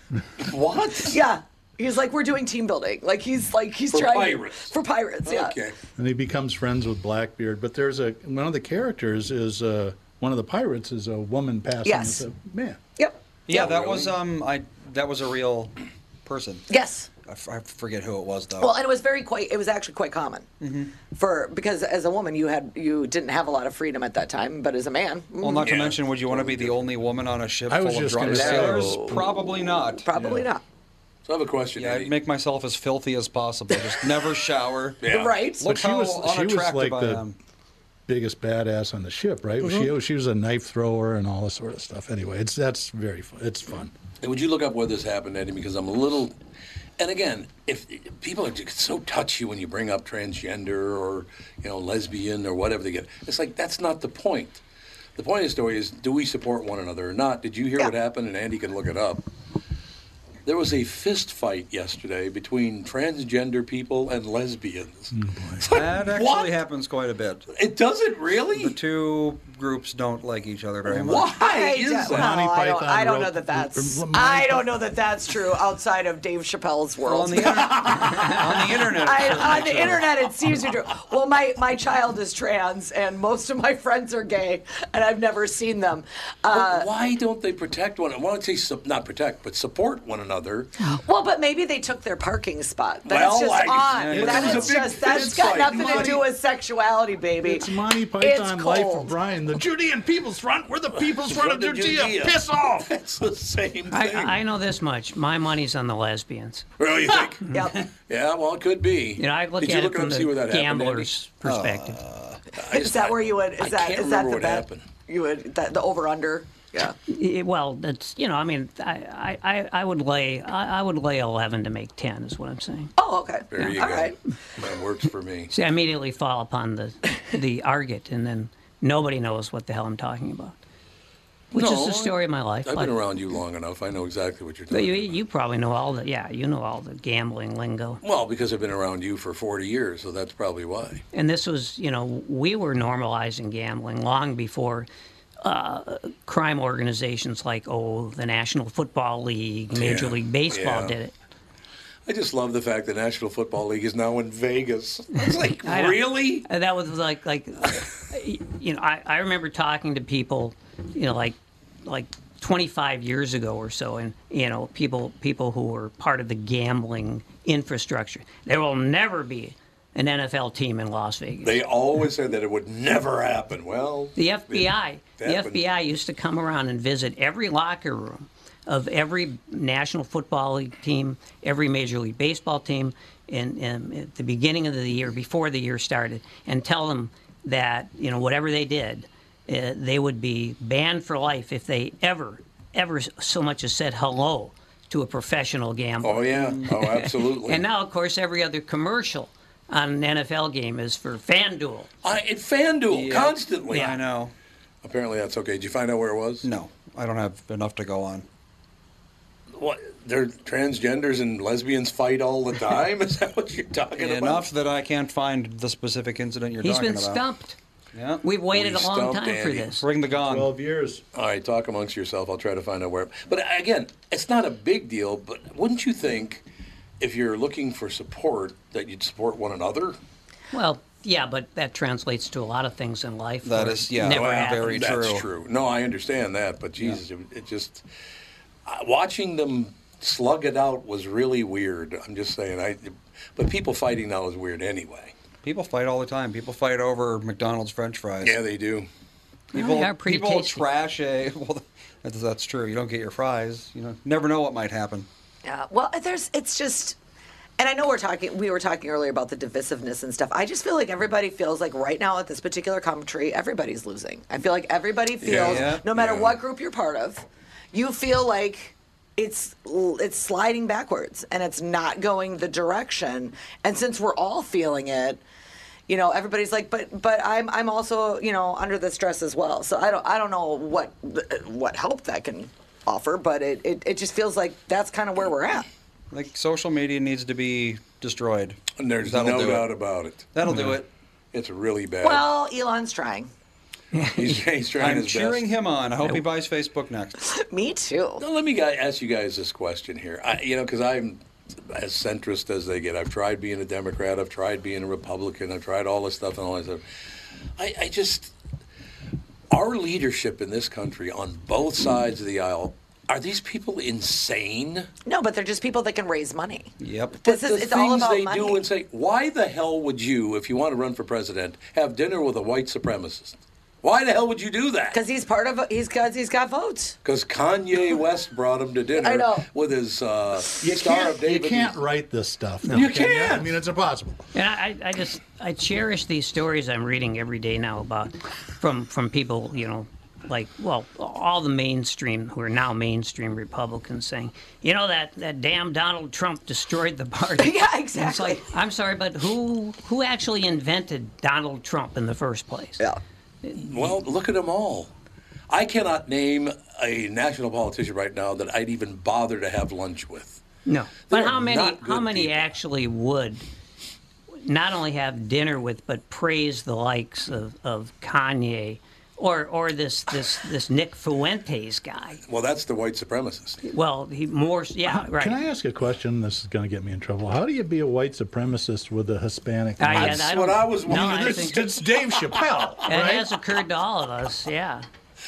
What? Yeah. He's like, we're doing team building. He's trying pirates. For pirates, yeah. Okay. And he becomes friends with Blackbeard. But there's one of the characters is one of the pirates is a woman passing as a man. Yep. Yeah, Yep. that was that was a real person. Yes. I forget who it was though. Well, and it was actually quite common because as a woman you didn't have a lot of freedom at that time, but as a man, Well, not to mention, would you want to be the only woman on a ship I was full of just drunk gonna say- sailors? Probably not. probably not. So I have a question. Yeah, Eddie. I'd make myself as filthy as possible. Just never shower. Yeah. Right? Look how unattractive like I the am. biggest badass on the ship, right? She was a knife thrower and all this sort of stuff. Anyway, that's very fun. It's fun. And would you look up where this happened, Eddie? Because I'm a little. And again, if people are just so touchy when you bring up transgender or lesbian or whatever they get, it's like that's not the point. The point of the story is, do we support one another or not? Did you hear what happened? And Andy can look it up. There was a fist fight yesterday between transgender people and lesbians. It's like, That actually what? happens quite a bit. It doesn't really? The two groups don't like each other very much. Why is that? Monty I don't Python know that that's. wrote- I don't know that that's true outside of Dave Chappelle's Well, world. on the internet, On the internet, it seems to be true. Well, my child is trans, and most of my friends are gay, and I've never seen them. But why don't they protect one another? Why don't they not protect, but support one another? Well, but maybe they took their parking spot. Well, That's just like- on. Yeah, That it is was a just that's got nothing to do with sexuality, baby. It's Monty It's Python Life cold. of Brian. The Judean People's Front. We're the People's Front of Front of Judea. Judea. Piss off. It's the same thing. I know this much. My money's on the lesbians. Really, you think? Yep. Yeah, well, it could be. I look Did at you it look from up and see where the that happened, gambler's perspective. Is that where you would? I can't remember what happened. You would the over under. Yeah. Well, that's I mean, I would lay 11 to make 10 is what I'm saying. Oh, okay. There you All go. right. That works for me. See, I immediately fall upon the argot, and then nobody knows what the hell I'm talking about. Which is the story of my life. I've but been around you long enough. I know exactly what you're but talking about. you probably know all the gambling lingo. Well, because I've been around you for 40 years, so that's probably why. And this was, we were normalizing gambling long before crime organizations like, the National Football League, Major League Baseball did it. I just love the fact the National Football League is now in Vegas. It's like, I know. really? And that was like I remember talking to people, like 25 years ago or so, and people who were part of the gambling infrastructure. There will never be an NFL team in Las Vegas. They always said that it would never happen. Well, The FBI happened. used to come around and visit every locker room of every National Football League team, every Major League Baseball team, and at the beginning of the year, before the year started, and tell them that whatever they did, they would be banned for life if they ever so much as said hello to a professional gambler. Oh, yeah. Oh, absolutely. And now, of course, every other commercial on an NFL game is for FanDuel. It's FanDuel, constantly. I know. Apparently that's okay. Did you find out where it was? No, I don't have enough to go on. What? They're transgenders and lesbians fight all the time? Is that what you're talking about? Enough that I can't find the specific incident you're He's talking been about. stumped. Yeah. We've waited We a long stumped time for Andy. this. Ring the gong. 12 years. All right, talk amongst yourself. I'll try to find out where. But again, it's not a big deal, but wouldn't you think if you're looking for support that you'd support one another? Well, yeah, but that translates to a lot of things in life. That where is, it yeah, never well, happened. very That's true. true. No, I understand that, but Jesus, it just watching them slug it out was really weird. I'm just saying. But people fighting now is weird anyway. People fight all the time. People fight over McDonald's French fries. Yeah, they do. People, they are pretty people tasty. trash a. Well, that's true. You don't get your fries. Never know what might happen. Yeah. Well, it's just, and I know we were talking earlier about the divisiveness and stuff. I just feel like everybody feels like right now at this particular country, everybody's losing. I feel like everybody feels, no matter what group you're part of, you feel like it's sliding backwards and it's not going the direction. And since we're all feeling it, everybody's like, but I'm also, under the stress as well. So I don't know what help that can offer, but it just feels like that's kind of where we're at. Like, social media needs to be destroyed. And there's no doubt about it. That'll do it. It's really bad. Well, Elon's trying. He's trying his best. I'm cheering him on. I hope he buys Facebook next. Me too. Now, let me ask you guys this question here. Because I'm as centrist as they get. I've tried being a Democrat. I've tried being a Republican. I've tried all this stuff and all that stuff. I just, our leadership in this country on both sides of the aisle, are these people insane? No, but they're just people that can raise money. Yep. It's all about they money. do and say, why the hell would you, if you want to run for president, have dinner with a white supremacist? Why the hell would you do that? Because he's he's got votes. Because Kanye West brought him to dinner I know. with his Star of David. You can't write this stuff. No. You can't. I mean, it's impossible. And I cherish these stories I'm reading every day now about from people, all the mainstream, who are now mainstream Republicans, saying, that damn Donald Trump destroyed the party. Yeah, exactly. It's like, I'm sorry, but who actually invented Donald Trump in the first place? Yeah. Well, look at them all. I cannot name a national politician right now that I'd even bother to have lunch with. No. But They're how many people. actually would not only have dinner with, but praise the likes of Kanye or this Nick Fuentes guy? Well, that's the white supremacist. Well, right. Can I ask a question? This is going to get me in trouble. How do you be a white supremacist with a Hispanic? That's what I was wondering. It's Dave Chappelle, It right? has occurred to all of us, yeah.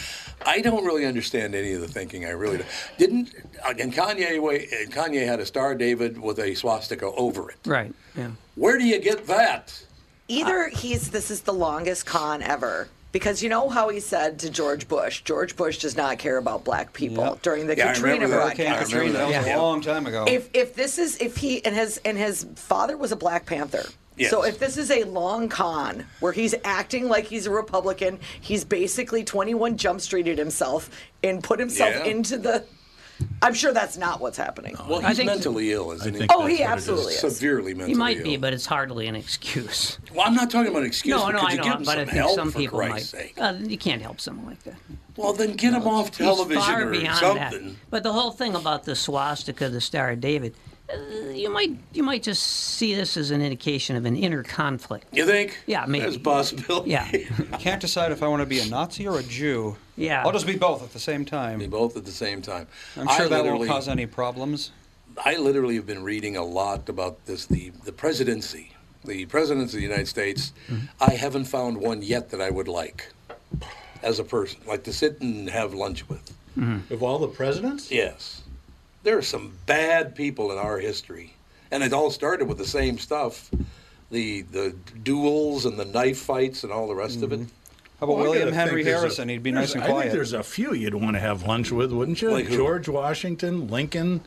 I don't really understand any of the thinking. I really didn't. And Kanye had a Star of David with a swastika over it. Right. Yeah. Where do you get that? Either this is the longest con ever. Because you know how he said to George Bush does not care about black people during the Katrina broadcast. Katrina, that was a long time ago. If he and his father was a Black Panther. Yes. So if this is a long con where he's acting like he's a Republican, he's basically 21 Jump Streeted himself and put himself into the. I'm sure that's not what's happening. Well, he's mentally ill, isn't he? Oh, he absolutely is. Severely mentally ill. He might be, but it's hardly an excuse. Well, I'm not talking about an excuse. No, I you know, give him but I some think help, some for people Christ's might. sake. You can't help someone like that. Well, then get him off television far or beyond something. That. But the whole thing about the swastika, the Star of David, you might just see this as an indication of an inner conflict. You think? Yeah, maybe. There's a possibility. Yeah. I can't decide if I want to be a Nazi or a Jew. Yeah. I'll just be both at the same time. Be both at the same time. I'm sure that won't cause any problems. I literally have been reading a lot about this, the presidency. The presidents of the United States, I haven't found one yet that I would like as a person, like to sit and have lunch with. Of all the presidents? Yes. There are some bad people in our history. And it all started with the same stuff. The duels and the knife fights and all the rest of it. How about William Henry Harrison? He'd be nice and I quiet. think there's a few you'd want to have lunch with, wouldn't you? Like who? George Washington, Lincoln,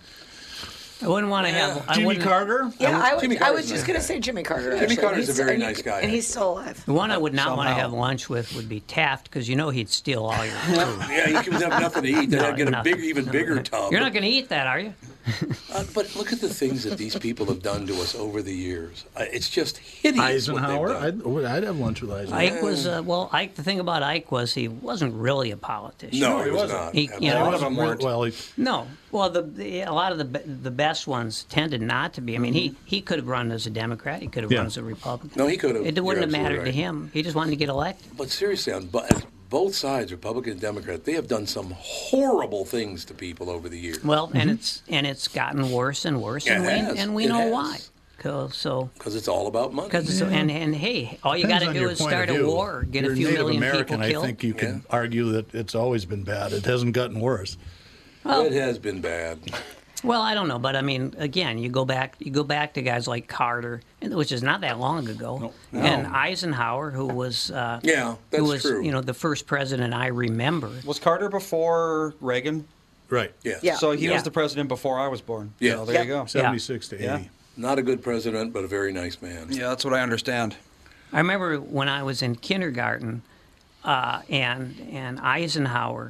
I wouldn't want to have. Jimmy Carter. Yeah, Jimmy I was Carter's just going to say Jimmy Carter. Jimmy actually. Carter's a very And nice guy. And he's still alive. The one I would not want to Somehow. have lunch with would be Taft, because he'd steal all your food. Yeah, you could have nothing to eat. Then I'd get a nothing. even bigger tub. You're not going to eat that, are you? But look at the things that these people have done to us over the years. It's just hideous. Eisenhower. What they've done. I'd have lunch with Eisenhower. Ike was Ike. The thing about Ike was he wasn't really a politician. No, he was not. He, you A know, lot of them weren't. Well, No, well, a lot of the best ones tended not to be. I mean, he could have run as a Democrat. He could have run as a Republican. No, he could have. It wouldn't have mattered to him. He just wanted to get elected. But seriously, on both sides, Republican and Democrat, they have done some horrible things to people over the years. Well, and it's gotten worse and worse, Yeah, it has. and we It know has. why. So Because it's all about money. and hey, all you got depends to on do your is point start of a view. war, or get You're a few Native million American, people killed. I think you can argue that it's always been bad. It hasn't gotten worse. It has been bad. Well, I don't know, but I mean, again, you go back to guys like Carter, which is not that long ago, and Eisenhower, who was That's who was true. the first president I remember. Was Carter before Reagan? Right. Yeah. So he Yeah. was the president before I was born. Yeah. So there you go. 76 to 80. Yeah. Not a good president, but a very nice man. Yeah, that's what I understand. I remember when I was in kindergarten, and Eisenhower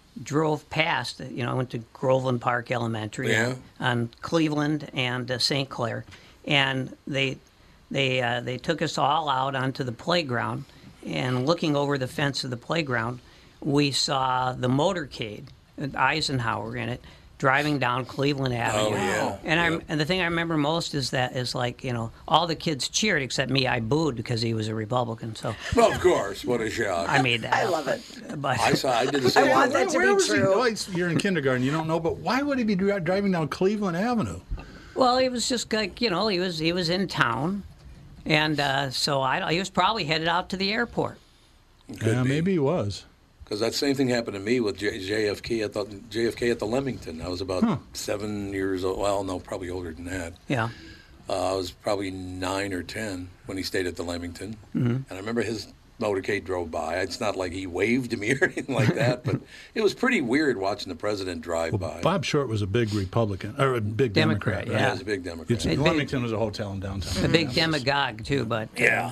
drove past. I went to Groveland Park Elementary on Cleveland and St. Clair, and they took us all out onto the playground, and looking over the fence of the playground, we saw the motorcade, Eisenhower in it, driving down Cleveland Avenue. Oh, yeah. And the thing I remember most is that all the kids cheered except me. I booed because he was a Republican. So, well, of course, what a shock. I made that. I love it. But I did the same. I want that to be true. You're in kindergarten, you don't know, but why would he be driving down Cleveland Avenue? Well, he was just like, he was in town, and so he was probably headed out to the airport. Maybe he was. Because that same thing happened to me with JFK at the Leamington. I was about 7 years old. Well, no, probably older than that. Yeah. I was probably 9 or 10 when he stayed at the Leamington. Mm-hmm. And I remember his motorcade drove by. It's not like he waved to me or anything like that, but it was pretty weird watching the president drive by. Bob Short was a big Republican, or a big Democrat. Yeah, he was a big Democrat. Leamington was a hotel in downtown. A big demagogue too, but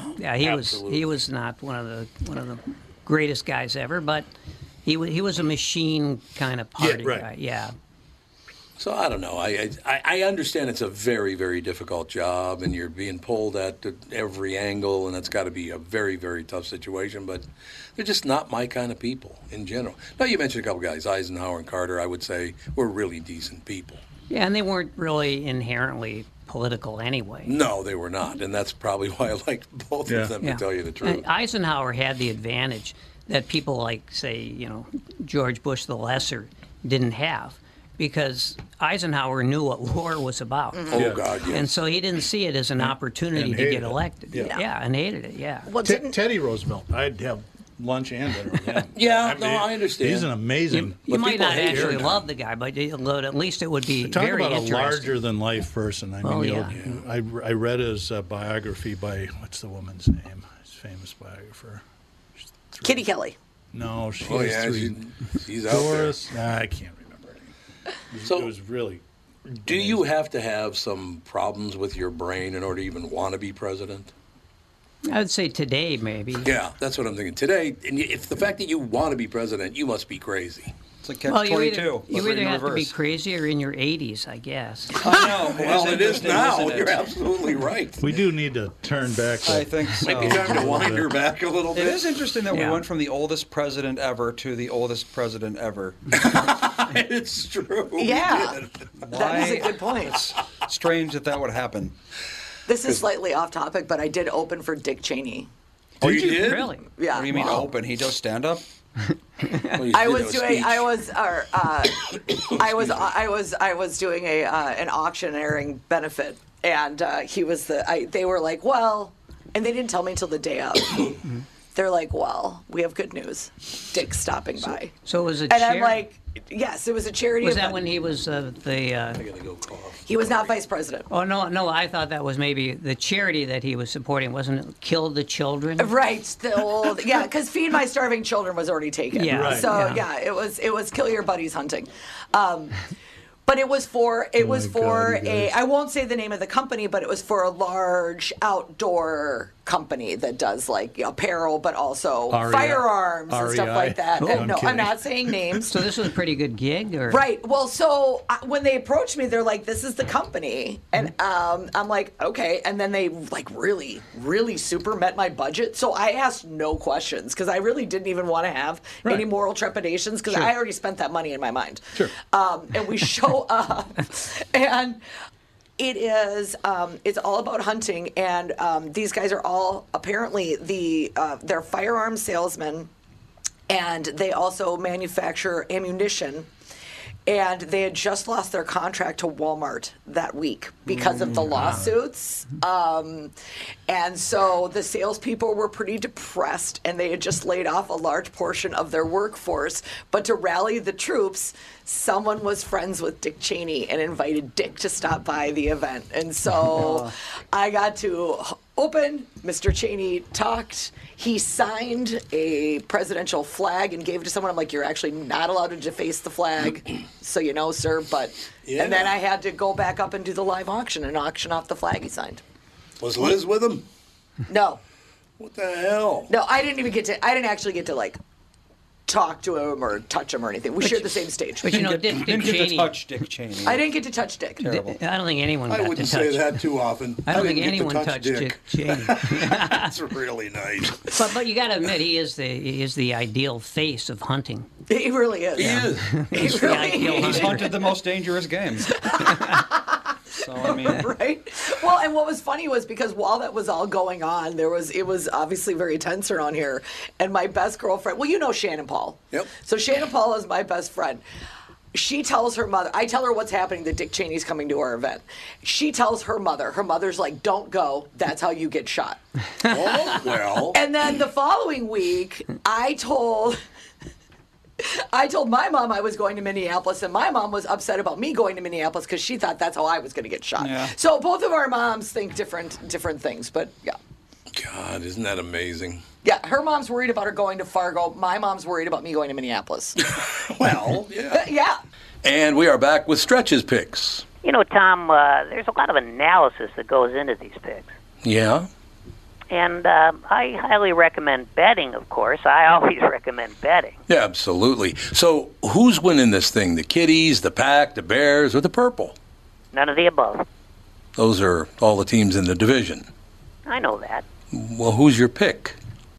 he was not one of the greatest guys ever, but he was a machine kind of party guy. Yeah. So I don't know. I understand it's a very, very difficult job, and you're being pulled at every angle, and it's got to be a very, very tough situation. But they're just not my kind of people in general. Now, you mentioned a couple guys, Eisenhower and Carter. I would say were really decent people. Yeah, and they weren't really inherently political anyway. No, they were not, and that's probably why I liked both of them, to tell you the truth. And Eisenhower had the advantage that people like, say, George Bush the Lesser didn't have, because Eisenhower knew what war was about. Mm-hmm. Oh, God, yes. And so he didn't see it as an opportunity to get elected. Yeah, and hated it, yeah. Well, Teddy Roosevelt, I'd have lunch and dinner with him. I understand. He's an amazing... You might not actually love the guy, but at least it would be very interesting. Talk about a larger-than-life person. I read his biography by, what's the woman's name? His famous biographer. Kitty Kelly. No, she has three. She's out Doris. there. I can't remember her name. So, it was really... Do you have to have some problems with your brain in order to even want to be president? I would say today, maybe. Yeah, that's what I'm thinking. Today, and if the fact that you want to be president, you must be crazy. It's like catch-22. You either have to be crazy or in your 80s, I guess. I know. Well, it is now. You're absolutely right. We do need to turn back. I think so. Maybe time to wind her back a little bit. It is interesting that we went from the oldest president ever to the oldest president ever. It's true. Yeah. That is a good point. It's strange that would happen. This is slightly off topic, but I did open for Dick Cheney. Oh, you did? Really? Yeah. What do you mean open? He does stand-up? I was doing an auctioneering benefit, and he was they were like, well, and they didn't tell me until the day of. They're like, well, we have good news. Dick's stopping by. So it was a and I'm like, yes, it was a charity Was event. that when he was I gotta go cough. He was not vice president. Oh, no, I thought that was maybe the charity that he was supporting. Wasn't it Kill the Children? Right, the old, because Feed My Starving Children was already taken. Yeah. Right. So, it was Kill Your Buddies Hunting. But it was for I won't say the name of the company, but it was for a large outdoor company that does like apparel, but also firearms and stuff like that. No, I'm not saying names. So this was a pretty good gig, or right? Well, so when they approached me, they're like, "This is the company," and I'm like, "Okay." And then they like really, really super met my budget. So I asked no questions because I really didn't even want to have any moral trepidations because I already spent that money in my mind. Sure. And we show up, and it is it's all about hunting, and these guys are all apparently they're firearms salesmen, and they also manufacture ammunition. And they had just lost their contract to Walmart that week because of the lawsuits. And so the salespeople were pretty depressed, and they had just laid off a large portion of their workforce. But to rally the troops, someone was friends with Dick Cheney and invited Dick to stop by the event. And so I got to open. Mr. Cheney talked. He signed a presidential flag and gave it to someone. I'm like, you're actually not allowed to deface the flag, so you know, sir. But and then I had to go back up and do the live auction and auction off the flag he signed. Was Liz with him? No. What the hell? No, I didn't actually get to like talk to him or touch him or anything. We shared the same stage. But Dick didn't get to Cheney. touch Dick Cheney. I didn't get to touch Dick. Terrible. I don't think anyone got I to wouldn't touch. say that too often. I don't think didn't get to anyone touch touched Dick Cheney. That's really nice. But you got to admit, he is the ideal face of hunting. He really is. He is. He The really ideal is. He's hunter. hunted the most dangerous game. So, I mean, Right. Well, and what was funny was because while that was all going on, it was obviously very tense around here. And my best girlfriend, well, you know Shannon Paul. Yep. So Shannon Paul is my best friend. She tells her mother, I tell her what's happening, that Dick Cheney's coming to our event. She tells her mother's like, don't go, that's how you get shot. Oh, well. And then the following week, I told my mom I was going to Minneapolis, and my mom was upset about me going to Minneapolis because she thought that's how I was going to get shot. Yeah. So both of our moms think different things, but yeah. God, isn't that amazing? Yeah, her mom's worried about her going to Fargo. My mom's worried about me going to Minneapolis. Well, yeah. Yeah. And we are back with Stretch's picks. Tom, there's a lot of analysis that goes into these picks. Yeah? And I highly recommend betting, of course. I always recommend betting. Yeah, absolutely. So who's winning this thing? The Kitties, the Pack, the Bears, or the Purple? None of the above. Those are all the teams in the division. I know that. Well, who's your pick?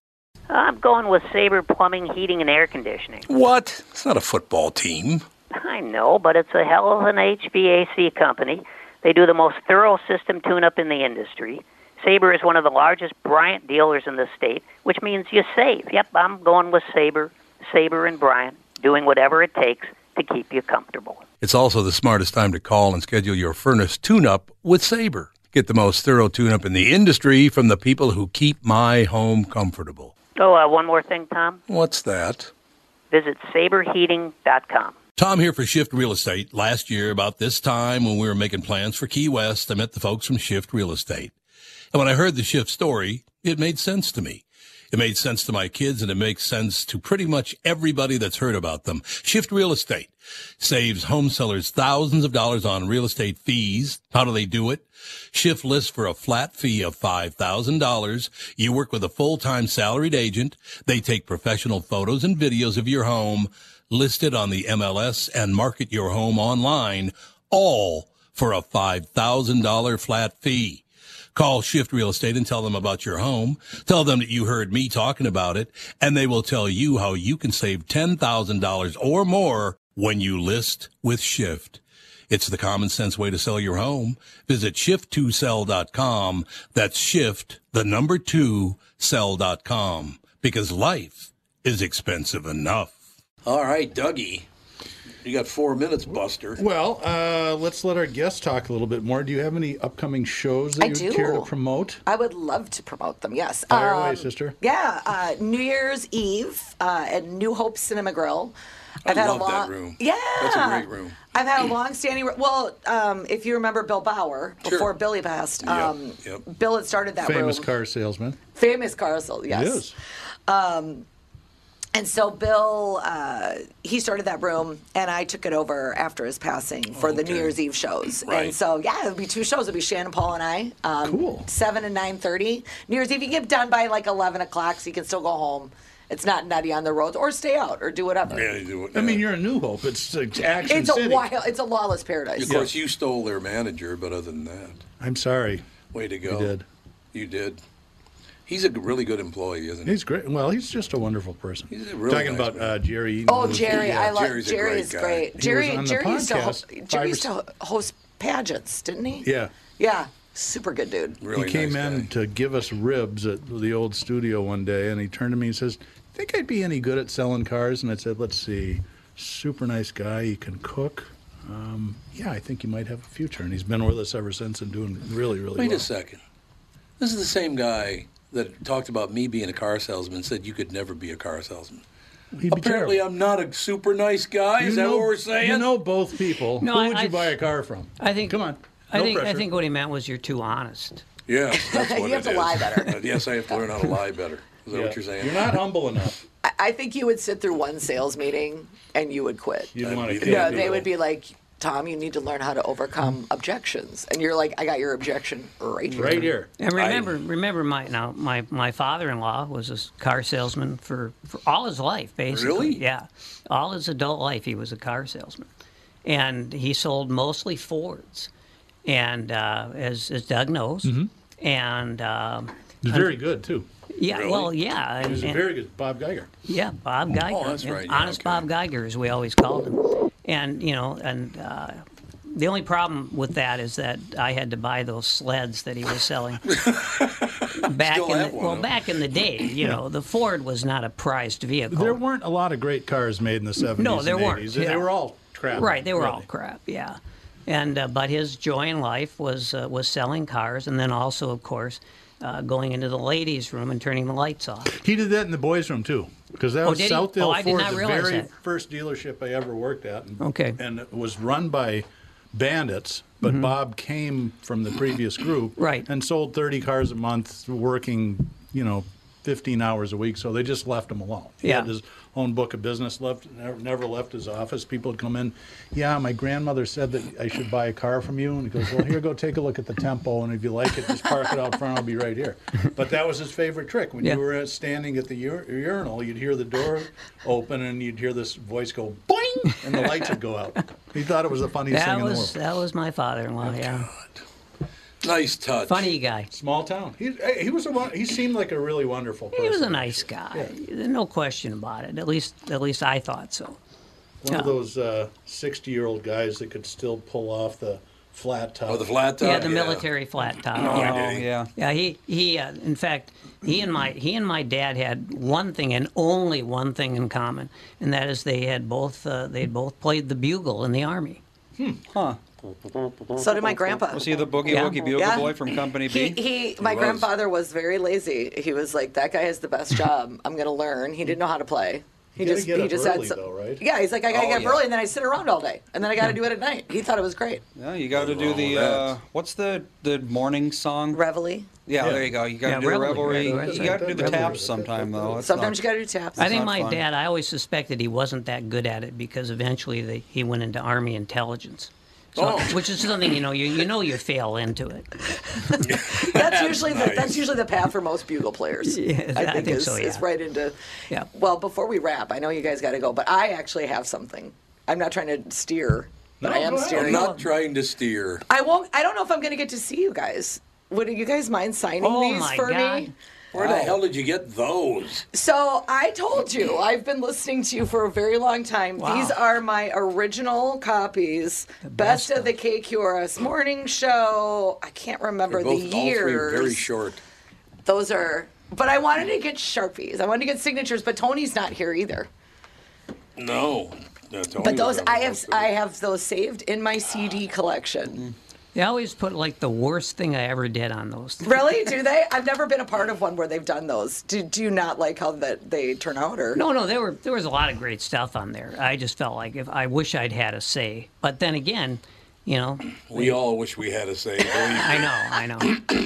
I'm going with Sabre Plumbing, Heating, and Air Conditioning. What? It's not a football team. I know, but it's a hell of an HVAC company. They do the most thorough system tune-up in the industry. Sabre is one of the largest Bryant dealers in the state, which means you save. Yep, I'm going with Sabre and Bryant, doing whatever it takes to keep you comfortable. It's also the smartest time to call and schedule your furnace tune-up with Sabre. Get the most thorough tune-up in the industry from the people who keep my home comfortable. Oh, one more thing, Tom. What's that? Visit saberheating.com. Tom here for Shift Real Estate. Last year, about this time when we were making plans for Key West, I met the folks from Shift Real Estate. And when I heard the Shift story, it made sense to me. It made sense to my kids, and it makes sense to pretty much everybody that's heard about them. Shift Real Estate saves home sellers thousands of dollars on real estate fees. How do they do it? Shift lists for a flat fee of $5,000. You work with a full-time salaried agent. They take professional photos and videos of your home, list it on the MLS, and market your home online, all for a $5,000 flat fee. Call Shift Real Estate and tell them about your home. Tell them that you heard me talking about it, and they will tell you how you can save $10,000 or more when you list with Shift. It's the common sense way to sell your home. Visit shift2sell.com. That's shift, the number 2, sell.com. Because life is expensive enough. All right, Dougie. You got 4 minutes, Buster. Well, let's let our guests talk a little bit more. Do you have any upcoming shows that you care to promote? I would love to promote them, yes. Fire away, sister. Yeah, New Year's Eve at New Hope Cinema Grill. I love that room. Yeah. That's a great room. I've had a long-standing... Well, if you remember Bill Bauer, before Billy passed, Yep. Bill had started that room. Famous car salesman. Famous car salesman, yes. Yes. And so Bill, he started that room, and I took it over after his passing for the New Year's Eve shows. Right. And so, yeah, it would be 2 shows. It would be Shannon Paul and I. Cool. 7 and 9:30. New Year's Eve, you get done by like 11 o'clock, so you can still go home. It's not nutty on the roads, or stay out, or do whatever. Yeah, you do it. I mean, you're in New Hope. It's Action It's City. it's a lawless paradise. Of course, you stole their manager, but other than that, I'm sorry. way to go. You did. You did. He's a really good employee, isn't he? He's great. Well, he's just a wonderful person. He's a really Talking nice about man. Jerry Eaton. Oh, Jerry, Yeah, I love Jerry's a Jerry. great Is guy. great. He Jerry, was on the Jerry used to podcast Jerry used to host pageants, didn't he? Yeah. Yeah, super good dude. Really He came nice in guy. to give us ribs at the old studio one day, and he turned to me and says, "Think I'd be any good at selling cars?" And I said, "Let's see. Super nice guy. He can cook. Yeah, I think he might have a future." And he's been with us ever since and doing really, really Wait well. a second. This is the same guy that talked about me being a car salesman and said you could never be a car salesman. He'd be Apparently, terrible. I'm not a super nice guy. Is that what we're saying? You know both people. No, Who would I- you buy a car from? I think. Come on. I No think. I pressure. think what he meant was you're too honest. Yeah, that's what You have it to is. lie better. Yes, I have to learn how to lie better. Is that Yeah. what you're saying? You're not humble enough. I think you would sit through one sales meeting and you would quit. You don't want to. Yeah, No, they would be like, Tom, you need to learn how to overcome objections. And you're like, I got your objection right here. Right here. And remember, my father-in-law was a car salesman for all his life, basically. Really? Yeah, all his adult life he was a car salesman, and he sold mostly Fords, and as Doug knows, and He's very good, too. yeah, Really? well, yeah, He was and- very good. Bob Geiger. yeah, Bob Geiger. Oh, that's right, yeah, Honest okay. Bob Geiger, as we always called him. And, the only problem with that is that I had to buy those sleds that he was selling. back Still in have one, huh? back in the day, the Ford was not a prized vehicle. There weren't a lot of great cars made in the 70s No, there and 80s. weren't, They yeah. were all crap. Right, they were all really. crap, yeah. And but his joy in life was selling cars, and then also, of course, going into the ladies' room and turning the lights off. He did that in the boys' room, too. Because that was did he? Southdale Oh, I did Ford, not the realize very that. first dealership I ever worked at. And, Okay. And it was run by bandits, but Bob came from the previous group. Right. And sold 30 cars a month, working, 15 hours a week, so they just left him alone. He Yeah. had his own book of business, never left his office. People would come in, yeah, my grandmother said that I should buy a car from you. And he goes, well, here, go take a look at the Tempo, and if you like it, just park it out front, I'll be right here. But that was his favorite trick. When Yeah. you were standing at the urinal, you'd hear the door open, and you'd hear this voice go, boing, and the lights would go out. He thought it was the funniest thing in the world. That was my father-in-law, yeah. Nice touch. Funny guy. Small town. He seemed like a really wonderful person. He was a nice guy. There's no question about it. At least I thought so. One of those 60-year-old guys that could still pull off the flat top. Oh, the flat top? Yeah, the military flat top. Oh, yeah. did he? yeah. Yeah, he in fact, he and my dad had one thing and only one thing in common, and that is they'd both played the bugle in the Army. Huh. So did my grandpa. Was he the boogie Yeah. woogie bugle Yeah. boy from Company B? My was. grandfather was very lazy. He was like, that guy has the best job. I'm going to learn. He didn't know how to play. You gotta get up early, though, right? Yeah, he's like, I got to Oh, get up yeah. early, and then I sit around all day, and then I got to do it at night. He thought it was great. Yeah, you got to do the that. what's the morning song? Reveille. Yeah, Yeah. there you go. You got to Yeah, do the Revelry. revelry. You got to do the Revelry. taps sometime though. It's Sometimes not- you got to do taps. I think not my fun. dad. I always suspected he wasn't that good at it because eventually he went into Army intelligence. So, which is something you fail into it. That's usually nice. that's usually the path for most bugle players. Yeah, I think is, so, yeah. is right into. Yeah. Well, before we wrap, I know you guys got to go, but I actually have something. I'm not trying to steer, but No, I am go ahead. steering. I'm not trying to steer. I won't. I don't know if I'm going to get to see you guys. Would you guys mind signing Oh, these my for God. me? Where the hell did you get those? So I told you, I've been listening to you for a very long time. Wow. These are my original copies. Best of the KQRS Morning Show. I can't remember They're the both all three years. very short. Those are. But I wanted to get Sharpies. I wanted to get signatures, but Tony's not here either. No. But those I have those saved in my CD collection. They always put like the worst thing I ever did on those. Really? Do they? I've never been a part of one where they've done those. Do you not like how that they turn out, or? No, there was a lot of great stuff on there. I just felt like I wish I'd had a say. But then again, We all wish we had a say. believe me. I know.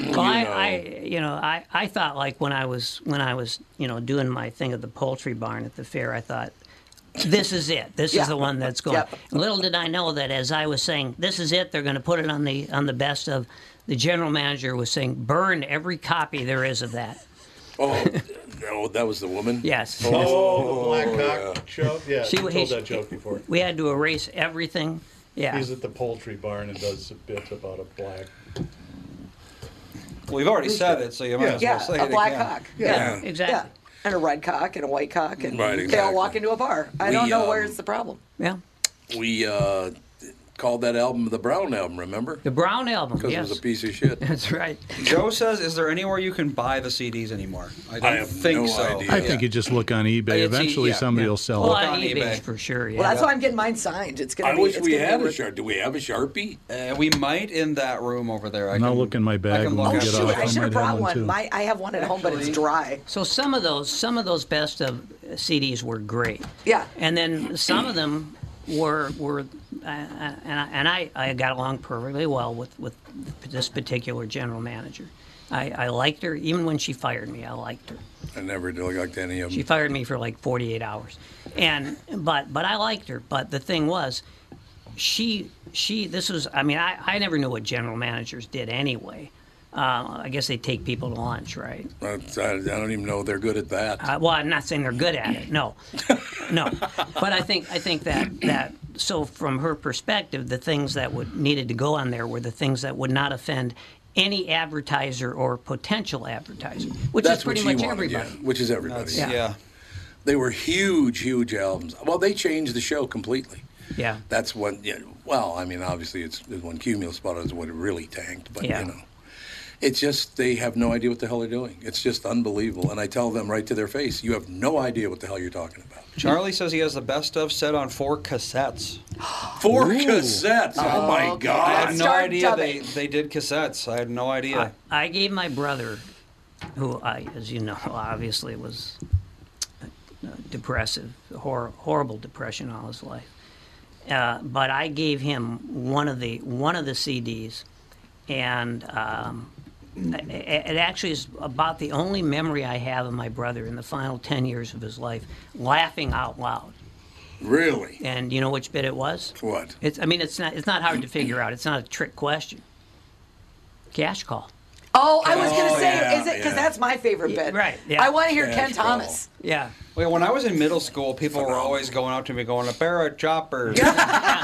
Well, I thought like when I was doing my thing at the poultry barn at the fair, I thought, this is it. This Yeah. is the one that's going. Yep. Little did I know that as I was saying, this is it. They're going to put it on the best of. The general manager was saying, burn every copy there is of that. Oh, no, that was the woman? Yes. Oh, the Black Cock show? Yeah, She- you he- told that joke before. We had to erase everything. Yeah. He's at the poultry barn and does a bit about a black. Well, we've already said it, so you might as well Yeah, say a it black again. cock. Yeah, Yeah. exactly. Yeah. And a red cock and a white cock, and Right, they all exactly. walk into a bar. I We, don't know where's the problem. Yeah. We called that album the Brown Album, remember? The Brown album. Because Yes. it was a piece of shit. That's right. Joe says, "Is there anywhere you can buy the CDs anymore?" I don't have think no so. idea. I think you just look on eBay. It's Eventually, yeah, somebody yeah. will sell Well, it. on on eBay eBay. for sure. Yeah. Well, that's why I'm getting mine signed. It's gonna I be. wish it's we gonna had be a Sharpie. Do we have a Sharpie? We might in that room over there. I And I'll can look in my bag I can and look we'll Oh at get it. shoot! off. I I should have might brought have one, one. too. I have one at home, but it's Actually- dry. So some of those best of CDs were great. Yeah. And then some of them were and I got along perfectly well with this particular general manager. I liked her even when she fired me. I liked her. I never liked any of She them. fired me for like 48 hours, but I liked her. But the thing was, this was, I mean, I never knew what general managers did anyway. I guess they take people to lunch, right? I don't even know they're good at that. Well, I'm not saying they're good at it. No, no. But I think that so from her perspective, the things that needed to go on there were the things that would not offend any advertiser or potential advertiser, which is pretty much everybody. Yeah, which is everybody. Yeah. They were huge albums. Well, they changed the show completely. Yeah. That's when. Yeah, well, I mean, obviously, it's when Cumulus bought it is when it really tanked. But you know. It's just they have no idea what the hell they're doing. It's just unbelievable. And I tell them right to their face, you have no idea what the hell you're talking about. Charlie says he has the best of set on 4 cassettes. 4 cassettes? Oh, my God. I had no idea they did cassettes. I had no idea. I gave my brother, who, as you know, obviously was depressive, horrible depression all his life. But I gave him one of the CDs, and it actually is about the only memory I have of my brother in the final 10 years of his life, laughing out loud. Really? And you know which bit it was? What? It's not hard to figure out. It's not a trick question. Cash call. Oh, I was going to say, is it? Because that's my favorite bit. Right. Yeah. I want to hear Ken Thomas. Yeah. Well, when I was in middle school, people were always going up to me going, a pair of choppers. They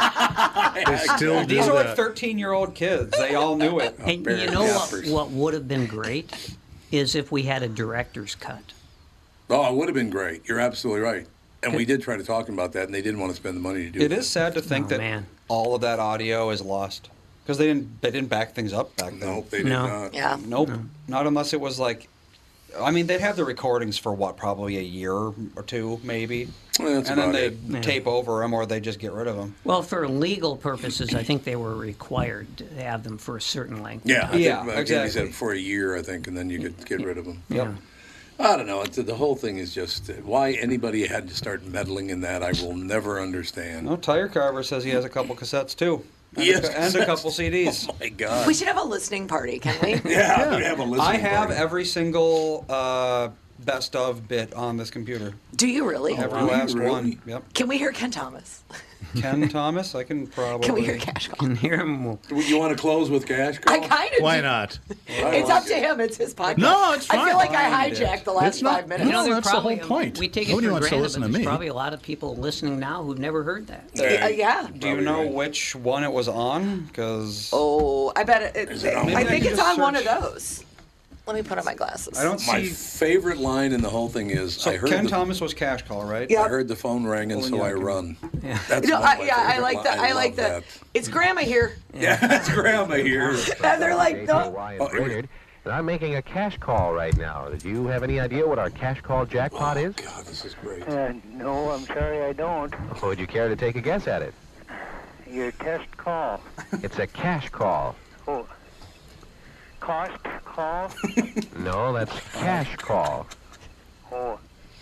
still do These are like that. 13-year-old kids. They all knew it. And you know what would have been great is if we had a director's cut. Oh, it would have been great. You're absolutely right. And we did try to talk about that, and they didn't want to spend the money to do it. It is sad to think that all of that audio is lost. Because they didn't back things up back then. Nope, they did not. Yeah. Nope. No. Not unless it was like, I mean, they'd have the recordings for probably a year or two, maybe. Well, that's and then about they tape over them or they just get rid of them. Well, for legal purposes, I think they were required to have them for a certain length. Yeah, exactly. He said for a year, I think, and then you could get rid of them. Yeah. I don't know. The whole thing is just why anybody had to start meddling in that. I will never understand. No, Tire Carver says he has a couple cassettes too. Yes. And a couple CDs. Oh my God. We should have a listening party, can we? Yeah, we have a listening I have party. every single best of bit on this computer. Do you really? Every last one. Yep. Can we hear Ken Thomas? Ken Thomas, I can probably. Can we hear Cash Call? Can hear him. You want to close with Cash Call? I kind of Why do. not? It's up to him. It's his podcast. No, it's fine. I feel like I hijacked the last It's not- 5 minutes. No, There's that's the probably, whole point. We take it Nobody for wants to granted, listen but to there's me. probably a lot of people listening now who've never heard that. Yeah. Do you know which one it was on? Because Oh, I bet I think it's on one of search? those. Let me put on my glasses. I don't My see. favorite line in the whole thing is, So I heard Ken the, Thomas was Cash Call, right? Yeah. I heard the phone ring, and so I run. Yeah. That's No, one of my I favorite like that. lines. I like love that. It's Grandma here. Yeah, that's Grandma here. And they're like, no. And I'm making a cash call right now. Do you have any idea what our cash call jackpot is? God, this is great. No, I'm sorry, I don't. Would you care to take a guess at it? Your test call. It's a cash call. Oh. Cost call? No, that's cash call. Oh.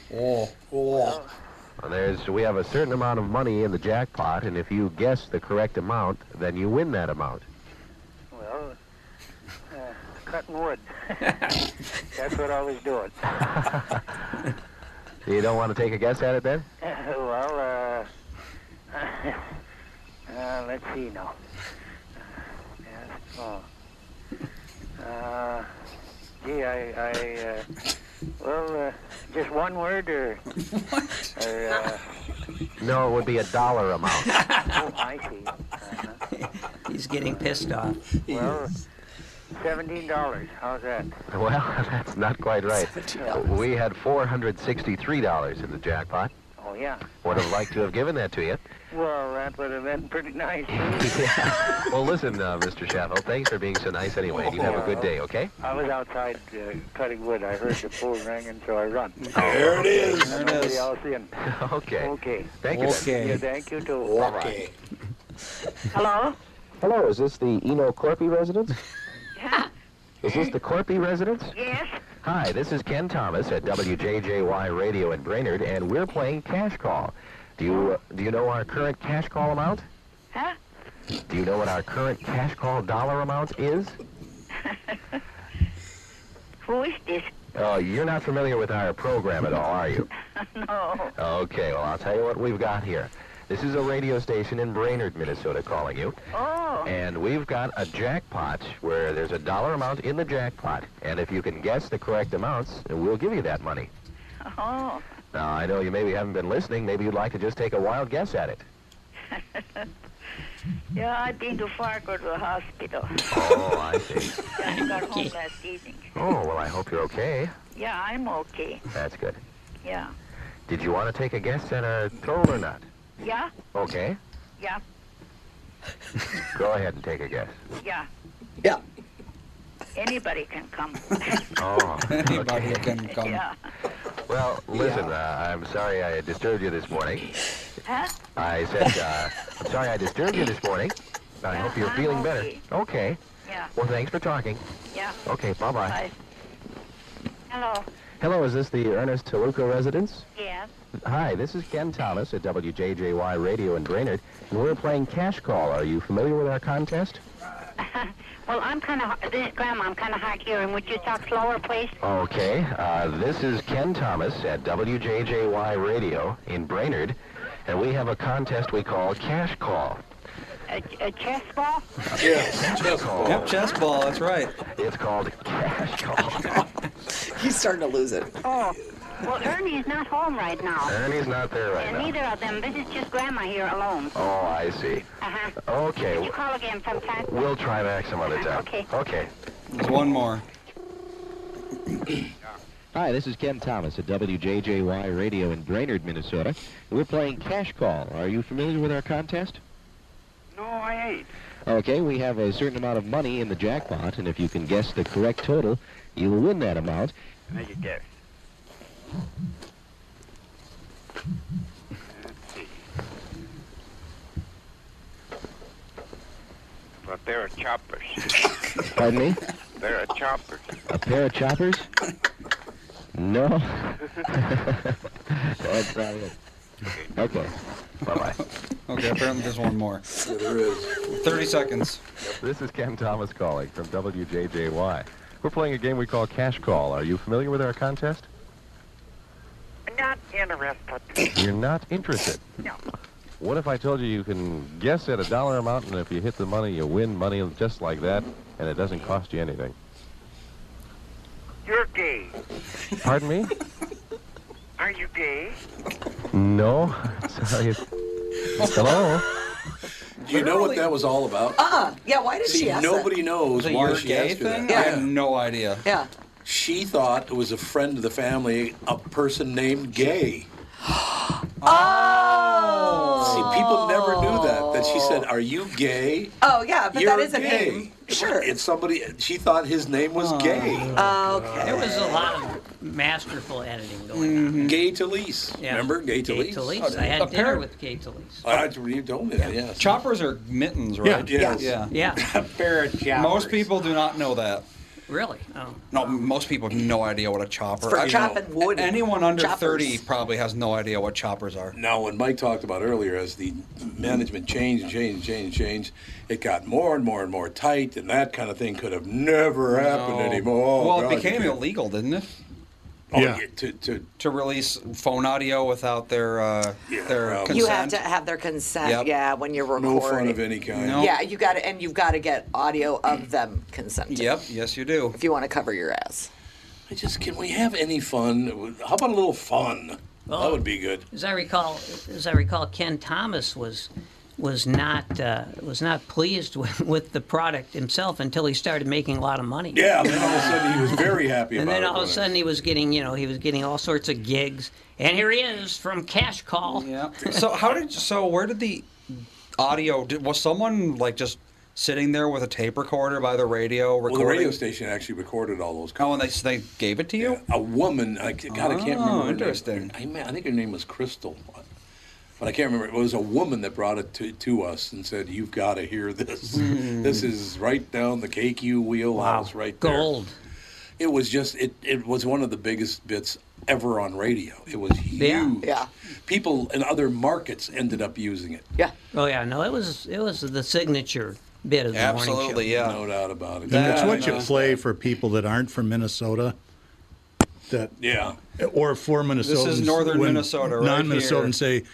Well, we have a certain amount of money in the jackpot, and if you guess the correct amount, then you win that amount. Well, cutting wood. That's what I was doing. You don't want to take a guess at it then? Let's see now. Just one word or? What? No, it would be a dollar amount. Oh, I see. He's getting pissed off. Well, $17. How's that? Well, that's not quite right. We had $463 in the jackpot. Oh, yeah. Would have liked to have given that to you. Well, that would have been pretty nice. Yeah. Well, listen, Mr. Schaffel, thanks for being so nice anyway. You have a good day, okay? I was outside cutting wood. I heard the phone ring, and so I run. There it is. And nobody else in. Okay. Okay. Thank you. Okay. Yeah, thank you, too. Okay. Hello? Hello, is this the Eno Corpy residence? Yeah. Is this the Corpy residence? Yes. Hi, this is Ken Thomas at WJJY Radio in Brainerd, and we're playing Cash Call. Do you know our current cash call amount? Huh? Do you know what our current cash call dollar amount is? Who is this? Oh, you're not familiar with our program at all, are you? No. Okay, well, I'll tell you what we've got here. This is a radio station in Brainerd, Minnesota calling you. Oh. And we've got a jackpot where there's a dollar amount in the jackpot. And if you can guess the correct amounts, we'll give you that money. Oh. Now, I know you maybe haven't been listening. Maybe you'd like to just take a wild guess at it. Yeah, I've been to Fargo to the hospital. Oh, I see. Just got home last evening. Oh, well, I hope you're okay. Yeah, I'm okay. That's good. Yeah. Did you want to take a guess at a total or not? Yeah? Okay. Yeah. Go ahead and take a guess. Yeah. Yeah. Anybody can come. Oh, Anybody okay. can come. Yeah. Well, listen, I'm sorry I disturbed you this morning. Huh? I said, I'm sorry I disturbed you this morning. I hope you're I'm feeling better. okay. Okay. Yeah. Well, thanks for talking. Yeah. Okay, bye-bye. Bye. Hello. Hello, is this the Ernest Taluka residence? Yes. Hi, this is Ken Thomas at WJJY Radio in Brainerd, and we're playing Cash Call. Are you familiar with our contest? Well, Grandma, I'm kind of hard hearing. Would you talk slower, please? Okay, this is Ken Thomas at WJJY Radio in Brainerd, and we have a contest we call Cash Call. A chess ball? Yes, chess ball. Yep, chess ball, that's right. It's called Cash Call. He's starting to lose it. Oh. Well, Ernie's not home right now. Ernie's not there right And now. neither of them. This is just Grandma here alone. Oh, I see. Uh-huh. Okay. Would you call again sometime? We'll try back some other time. Okay. Okay. There's one more. Hi, this is Ken Thomas at WJJY Radio in Brainerd, Minnesota. We're playing Cash Call. Are you familiar with our contest? No, I ain't. Okay, we have a certain amount of money in the jackpot, and if you can guess the correct total, you'll win that amount. Make a guess. Let's see. But there are choppers. Pardon me? There are choppers. A pair of choppers? No. That's not it. Okay. Bye-bye. Okay, apparently there's one more. Yeah, there is. 30 seconds. This is Ken Thomas calling from WJJY. We're playing a game we call Cash Call. Are you familiar with our contest? Not interested. You're not interested? No. What if I told you you can guess at a dollar amount, and if you hit the money, you win money just like that, and it doesn't cost you anything? You're gay. Pardon me? Are you gay? No. Sorry. Hello? Do you know what that was all about? Yeah, why did See, she ask nobody knows The why you're she gay asked her thing? that. I have no idea. that? Yeah. She thought it was a friend of the family, a person named Gay. Oh. See, people never knew that she said, "Are you gay?" Oh, yeah, but You're that is a gay. name. Sure. It's somebody. She thought his name was Gay. Okay. There was a lot of masterful editing going on. Gay Talese. Yeah. Remember Gay Gay Talese? Talese. I had dinner with Gay Talese. You told me that. Yes. Choppers are mittens, right? Yes. Yeah. Yeah, Pair of choppers. Most people do not know that. really. Oh. No, most people have no idea what a chopper For is. chopping wood. Anyone under Choppers. 30 probably has no idea what choppers are. Now, when Mike talked about earlier, as the management changed, it got more and more and more tight, and that kind of thing could have never happened anymore. Well, Oh, it God, became you can't- illegal, didn't it? Oh, Yeah. To release phone audio without their well, consent. You have to have their consent, Yep. yeah, when you're recording. no fun of any kind. No. Yeah, you've got to get audio of them consenting. Yep, yes you do. If you want to cover your ass. Can we have any fun? How about a little fun? Well, that would be good. As I recall, Ken Thomas was not pleased with the product himself until he started making a lot of money. Yeah, then all of a sudden he was very happy And about it. then all of a wasn't sudden he was getting all sorts of gigs. And here he is from Cash Call. Yeah. So where did the audio? Was someone like just sitting there with a tape recorder by the radio Well, recording? the radio station actually recorded all those. Oh, and they gave it to you? A woman, I can't remember. her name. Interesting. I think her name was Crystal, but I can't remember. It was a woman that brought it to us and said, "You've got to hear this. This is right down the KQ wheelhouse, right there." Gold. It was just it was one of the biggest bits ever on radio. It was huge. Yeah. People in other markets ended up using it. Yeah. Oh yeah, no, it was the signature bit of the morning show. Absolutely, yeah. No doubt about it. And it's what you play for people that aren't from Minnesota. Or for Minnesotans. This is northern when Minnesota, right non-Minnesotans say,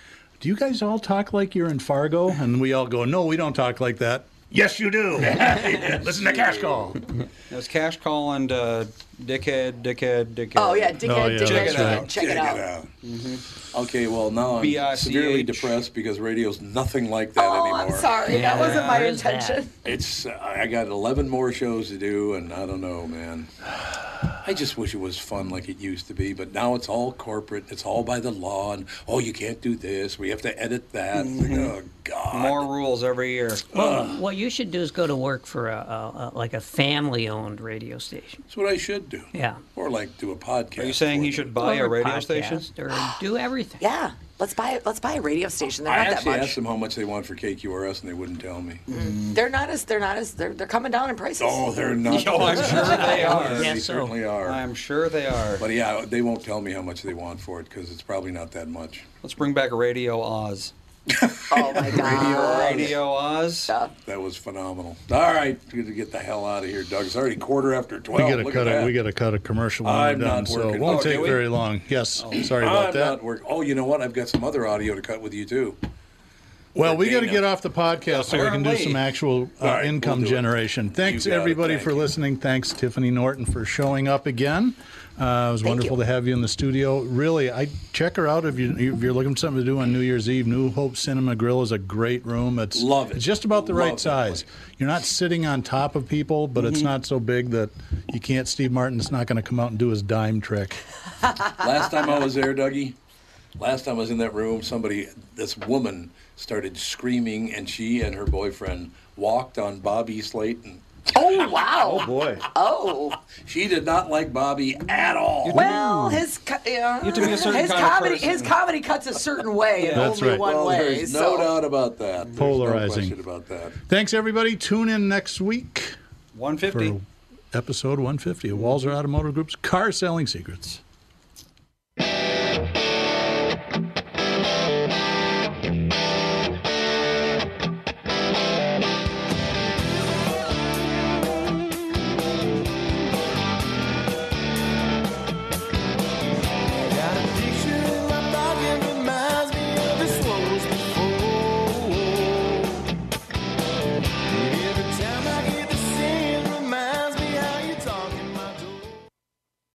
do you guys all talk like you're in Fargo? And we all go, no, we don't talk like that. Yes, you do. Listen to Cash Call. It was Cash Call and Dickhead. Oh, yeah, Dickhead. Check it out. Mm-hmm. Okay, well, now I'm severely depressed because radio's nothing like that anymore. I'm sorry. That wasn't my intention. It's I got 11 more shows to do, and I don't know, man. I just wish it was fun like it used to be, but now it's all corporate. It's all by the law, and, you can't do this. We have to edit that. Mm-hmm. Oh, God. More rules every year. Well, what you should do is go to work for a family-owned radio station. That's what I should do. Yeah. Or like do a podcast. Are you saying he should buy a radio station? Or do everything. Yeah. Let's buy a radio station. They're I not that actually much. asked them how much they want for KQRS, and they wouldn't tell me. They're coming down in prices. Oh, they're not. Oh, I'm sure they are. They certainly are. I'm sure they are. But yeah, they won't tell me how much they want for it because it's probably not that much. Let's bring back Radio Oz. Oh my God. Radio Oz. Yeah. That was phenomenal. All right, we got to get the hell out of here, Doug. It's already 12:15. We got to cut a commercial when we're done, so it won't take very long. Yes, sorry about that. Oh, you know what? I've got some other audio to cut with you too. Well, we got to get off the podcast so we can do some actual income generation. Thanks, everybody, for listening. Thanks, Tiffany Norton, for showing up again. It was wonderful to have you in the studio. Really, check her out if you're looking for something to do on New Year's Eve. New Hope Cinema Grill is a great room. Love it. It's just about the right size. You're not sitting on top of people, but it's not so big that you can't. Steve Martin's not going to come out and do his dime trick. Last time I was there, Dougie, last time I was in that room, this woman started screaming, and she and her boyfriend walked on Bobby Slayton. Oh, wow. Oh, boy. Oh. She did not like Bobby at all. Well, his comedy cuts a certain way and That's only right. one way. There's no doubt about that. There's Polarizing. no question about that. Thanks, everybody. Tune in next week 150. for episode 150 of Walzer Automotive Group's Car Selling Secrets.